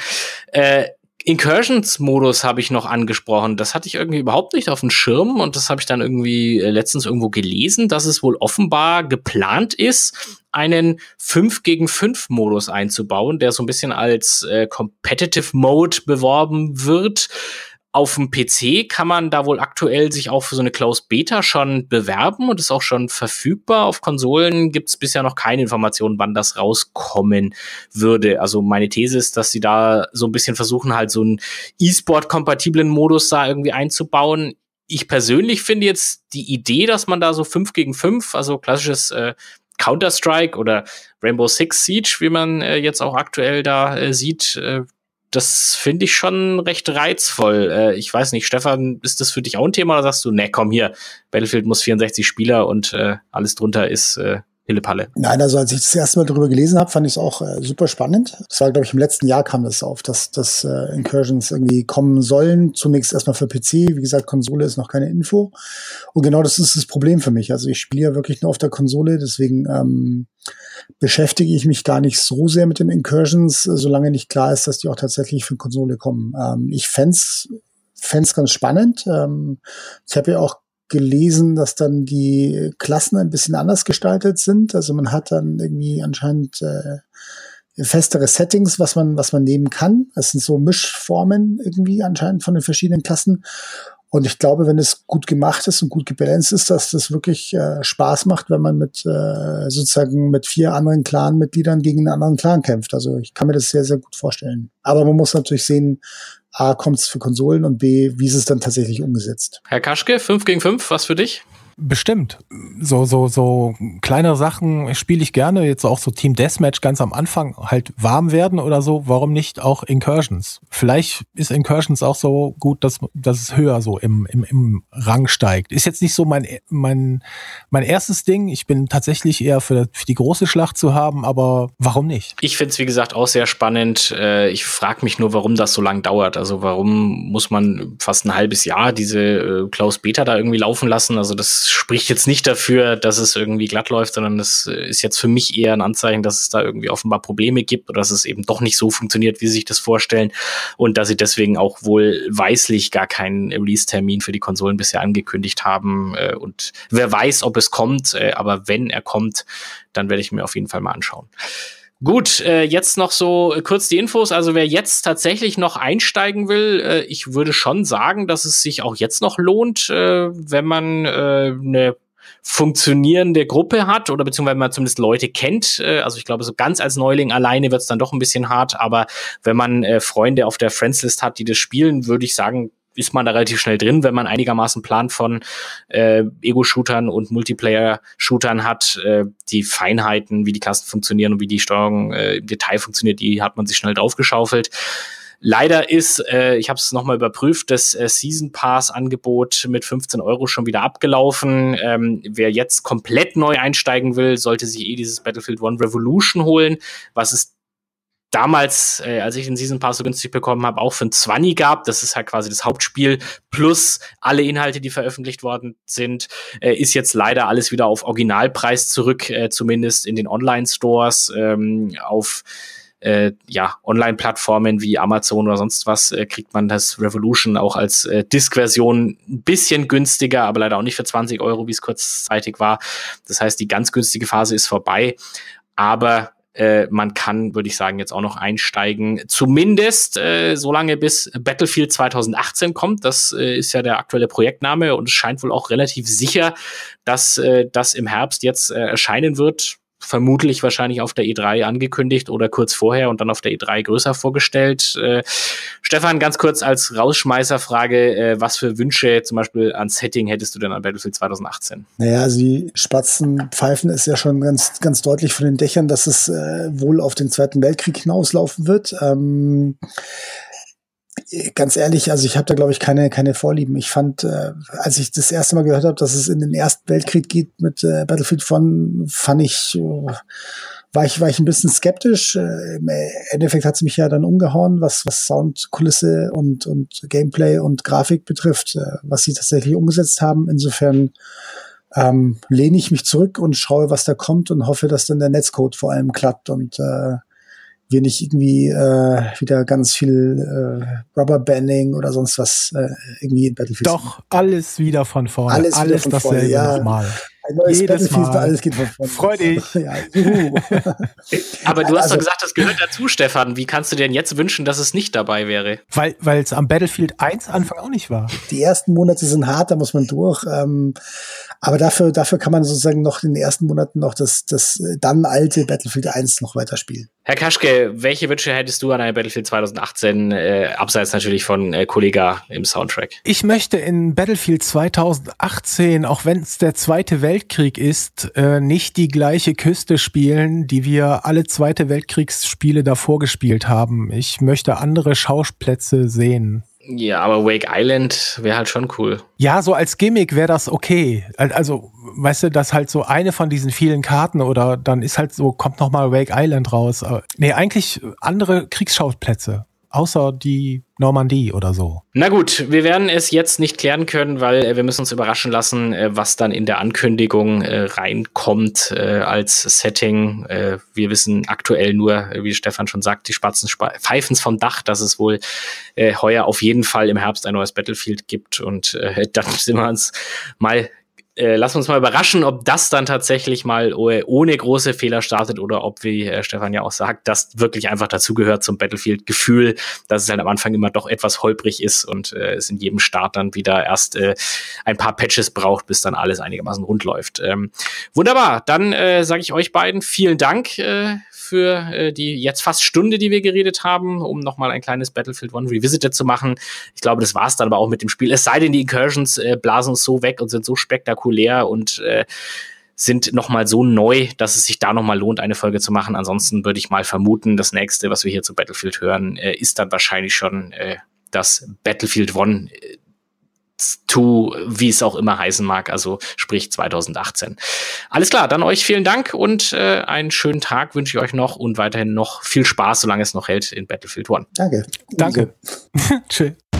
Incursions-Modus habe ich noch angesprochen. Das hatte ich irgendwie überhaupt nicht auf dem Schirm und das habe ich dann irgendwie letztens irgendwo gelesen, dass es wohl offenbar geplant ist, einen 5-gegen-5-Modus einzubauen, der so ein bisschen als Competitive Mode beworben wird. Auf dem PC kann man da wohl aktuell sich auch für so eine Closed Beta schon bewerben und ist auch schon verfügbar. Auf Konsolen gibt es bisher noch keine Informationen, wann das rauskommen würde. Also meine These ist, dass sie da so ein bisschen versuchen, halt so einen E-Sport-kompatiblen Modus da irgendwie einzubauen. Ich persönlich finde jetzt die Idee, dass man da so 5-gegen-5, also klassisches Counter-Strike oder Rainbow Six Siege, wie man jetzt auch aktuell da sieht, das finde ich schon recht reizvoll. Ich weiß nicht, Stefan, ist das für dich auch ein Thema oder sagst du, ne, komm hier, Battlefield muss 64 Spieler und alles drunter ist Hillepalle? Nein, also als ich das erste Mal darüber gelesen habe, fand ich es auch super spannend. Das war, glaube ich, im letzten Jahr kam das auf, dass Incursions irgendwie kommen sollen. Zunächst erstmal für PC. Wie gesagt, Konsole ist noch keine Info. Und genau das ist das Problem für mich. Also ich spiele ja wirklich nur auf der Konsole, deswegen beschäftige ich mich gar nicht so sehr mit den Incursions, solange nicht klar ist, dass die auch tatsächlich für Konsole kommen. Ich fänd's ganz spannend. Ich habe ja auch gelesen, dass dann die Klassen ein bisschen anders gestaltet sind. Also man hat dann irgendwie anscheinend festere Settings, was man nehmen kann. Das sind so Mischformen irgendwie anscheinend von den verschiedenen Klassen. Und ich glaube, wenn es gut gemacht ist und gut gebalanced ist, dass das wirklich Spaß macht, wenn man sozusagen mit 4 anderen Clan-Mitgliedern gegen einen anderen Clan kämpft. Also ich kann mir das sehr, sehr gut vorstellen. Aber man muss natürlich sehen, A, kommt es für Konsolen und B, wie ist es dann tatsächlich umgesetzt. Herr Kaschke, 5-gegen-5, was für dich? Bestimmt. So kleinere Sachen spiele ich gerne. Jetzt auch so Team Deathmatch ganz am Anfang halt warm werden oder so. Warum nicht auch Incursions? Vielleicht ist Incursions auch so gut, dass es höher so im Rang steigt. Ist jetzt nicht so mein erstes Ding. Ich bin tatsächlich eher für die große Schlacht zu haben, aber warum nicht? Ich finde es, wie gesagt, auch sehr spannend. Ich frage mich nur, warum das so lang dauert. Also warum muss man fast ein halbes Jahr diese Closed Beta da irgendwie laufen lassen? Also das spricht jetzt nicht dafür, dass es irgendwie glatt läuft, sondern das ist jetzt für mich eher ein Anzeichen, dass es da irgendwie offenbar Probleme gibt oder dass es eben doch nicht so funktioniert, wie sie sich das vorstellen und dass sie deswegen auch wohl weislich gar keinen Release-Termin für die Konsolen bisher angekündigt haben und wer weiß, ob es kommt, aber wenn er kommt, dann werde ich mir auf jeden Fall mal anschauen. Gut, jetzt noch so kurz die Infos. Also wer jetzt tatsächlich noch einsteigen will, ich würde schon sagen, dass es sich auch jetzt noch lohnt, wenn man eine funktionierende Gruppe hat oder beziehungsweise man zumindest Leute kennt. Also ich glaube, so ganz als Neuling alleine wird es dann doch ein bisschen hart. Aber wenn man Freunde auf der Friendslist hat, die das spielen, würde ich sagen, ist man da relativ schnell drin, wenn man einigermaßen Plan von Ego-Shootern und Multiplayer-Shootern hat. Die Feinheiten, wie die Klassen funktionieren und wie die Steuerung im Detail funktioniert, die hat man sich schnell draufgeschaufelt. Leider ist, ich habe es nochmal überprüft, das Season Pass-Angebot mit 15 € schon wieder abgelaufen. Wer jetzt komplett neu einsteigen will, sollte sich dieses Battlefield 1 Revolution holen, was es damals, als ich den Season Pass so günstig bekommen habe, auch für ein 20 gab. Das ist halt quasi das Hauptspiel plus alle Inhalte, die veröffentlicht worden sind. Ist jetzt leider alles wieder auf Originalpreis zurück, zumindest in den Online-Stores. Auf Online-Plattformen wie Amazon oder sonst was kriegt man das Revolution auch als Disk-Version ein bisschen günstiger, aber leider auch nicht für 20 €, wie es kurzzeitig war. Das heißt, die ganz günstige Phase ist vorbei. Aber man kann, würde ich sagen, jetzt auch noch einsteigen. Zumindest solange bis Battlefield 2018 kommt. Das ist ja der aktuelle Projektname und es scheint wohl auch relativ sicher, dass das im Herbst jetzt erscheinen wird. Vermutlich wahrscheinlich auf der E3 angekündigt oder kurz vorher und dann auf der E3 größer vorgestellt. Stefan, ganz kurz als Rausschmeißerfrage, was für Wünsche zum Beispiel an Setting hättest du denn an Battlefield 2018? Naja, also die Spatzen pfeifen ist ja schon ganz, ganz deutlich von den Dächern, dass es wohl auf den Zweiten Weltkrieg hinauslaufen wird. Ganz ehrlich, also ich habe da, glaube ich, keine Vorlieben. Ich fand, als ich das erste Mal gehört habe, dass es in den Ersten Weltkrieg geht mit Battlefield 1, war ich ein bisschen skeptisch. Im Endeffekt hat es mich ja dann umgehauen, was Soundkulisse und Gameplay und Grafik betrifft, was sie tatsächlich umgesetzt haben. Insofern lehne ich mich zurück und schaue, was da kommt und hoffe, dass dann der Netzcode vor allem klappt und wir nicht irgendwie wieder ganz viel Rubberbanding oder sonst was irgendwie in Battlefield. Doch, alles wieder von vorne. Alles dasselbe vorne, ja. nochmal. Ein neues Jedes Battlefield, Mal. alles geht von vorne. Freu dich. Ja, juhu. Aber du hast Also- doch gesagt, das gehört dazu, Stefan. Wie kannst du dir denn jetzt wünschen, dass es nicht dabei wäre? Weil es am Battlefield 1 Anfang auch nicht war. Die ersten Monate sind hart, da muss man durch. Aber dafür kann man sozusagen noch in den ersten Monaten noch das dann alte Battlefield 1 noch weiterspielen. Herr Kaschke, welche Wünsche hättest du an ein Battlefield 2018, abseits natürlich von Kollega im Soundtrack? Ich möchte in Battlefield 2018, auch wenn es der Zweite Weltkrieg ist, nicht die gleiche Küste spielen, die wir alle Zweite Weltkriegsspiele davor gespielt haben. Ich möchte andere Schauplätze sehen. Ja, aber Wake Island wäre halt schon cool. Ja, so als Gimmick wäre das okay. Also, weißt du, dass halt so eine von diesen vielen Karten oder dann ist halt so, kommt noch mal Wake Island raus. Nee, eigentlich andere Kriegsschauplätze. Außer die Normandie oder so. Na gut, wir werden es jetzt nicht klären können, weil wir müssen uns überraschen lassen, was dann in der Ankündigung reinkommt als Setting. Wir wissen aktuell nur, wie Stefan schon sagt, die Spatzen pfeifen's vom Dach, dass es wohl heuer auf jeden Fall im Herbst ein neues Battlefield gibt. Und dann sind wir uns mal lassen wir uns mal überraschen, ob das dann tatsächlich mal ohne große Fehler startet oder ob, wie Stefan ja auch sagt, das wirklich einfach dazugehört zum Battlefield-Gefühl, dass es halt am Anfang immer doch etwas holprig ist und es in jedem Start dann wieder erst ein paar Patches braucht, bis dann alles einigermaßen rund läuft. Wunderbar, dann sage ich euch beiden vielen Dank für die jetzt fast Stunde, die wir geredet haben, um nochmal ein kleines Battlefield 1 Revisited zu machen. Ich glaube, das war's dann aber auch mit dem Spiel. Es sei denn, die Incursions blasen uns so weg und sind so spektakulär und sind nochmal so neu, dass es sich da nochmal lohnt, eine Folge zu machen. Ansonsten würde ich mal vermuten, das nächste, was wir hier zu Battlefield hören, ist dann wahrscheinlich schon das Battlefield 1 2, wie es auch immer heißen mag, also sprich 2018. Alles klar, dann euch vielen Dank und einen schönen Tag wünsche ich euch noch und weiterhin noch viel Spaß, solange es noch hält in Battlefield 1. Danke. Danke. Tschüss.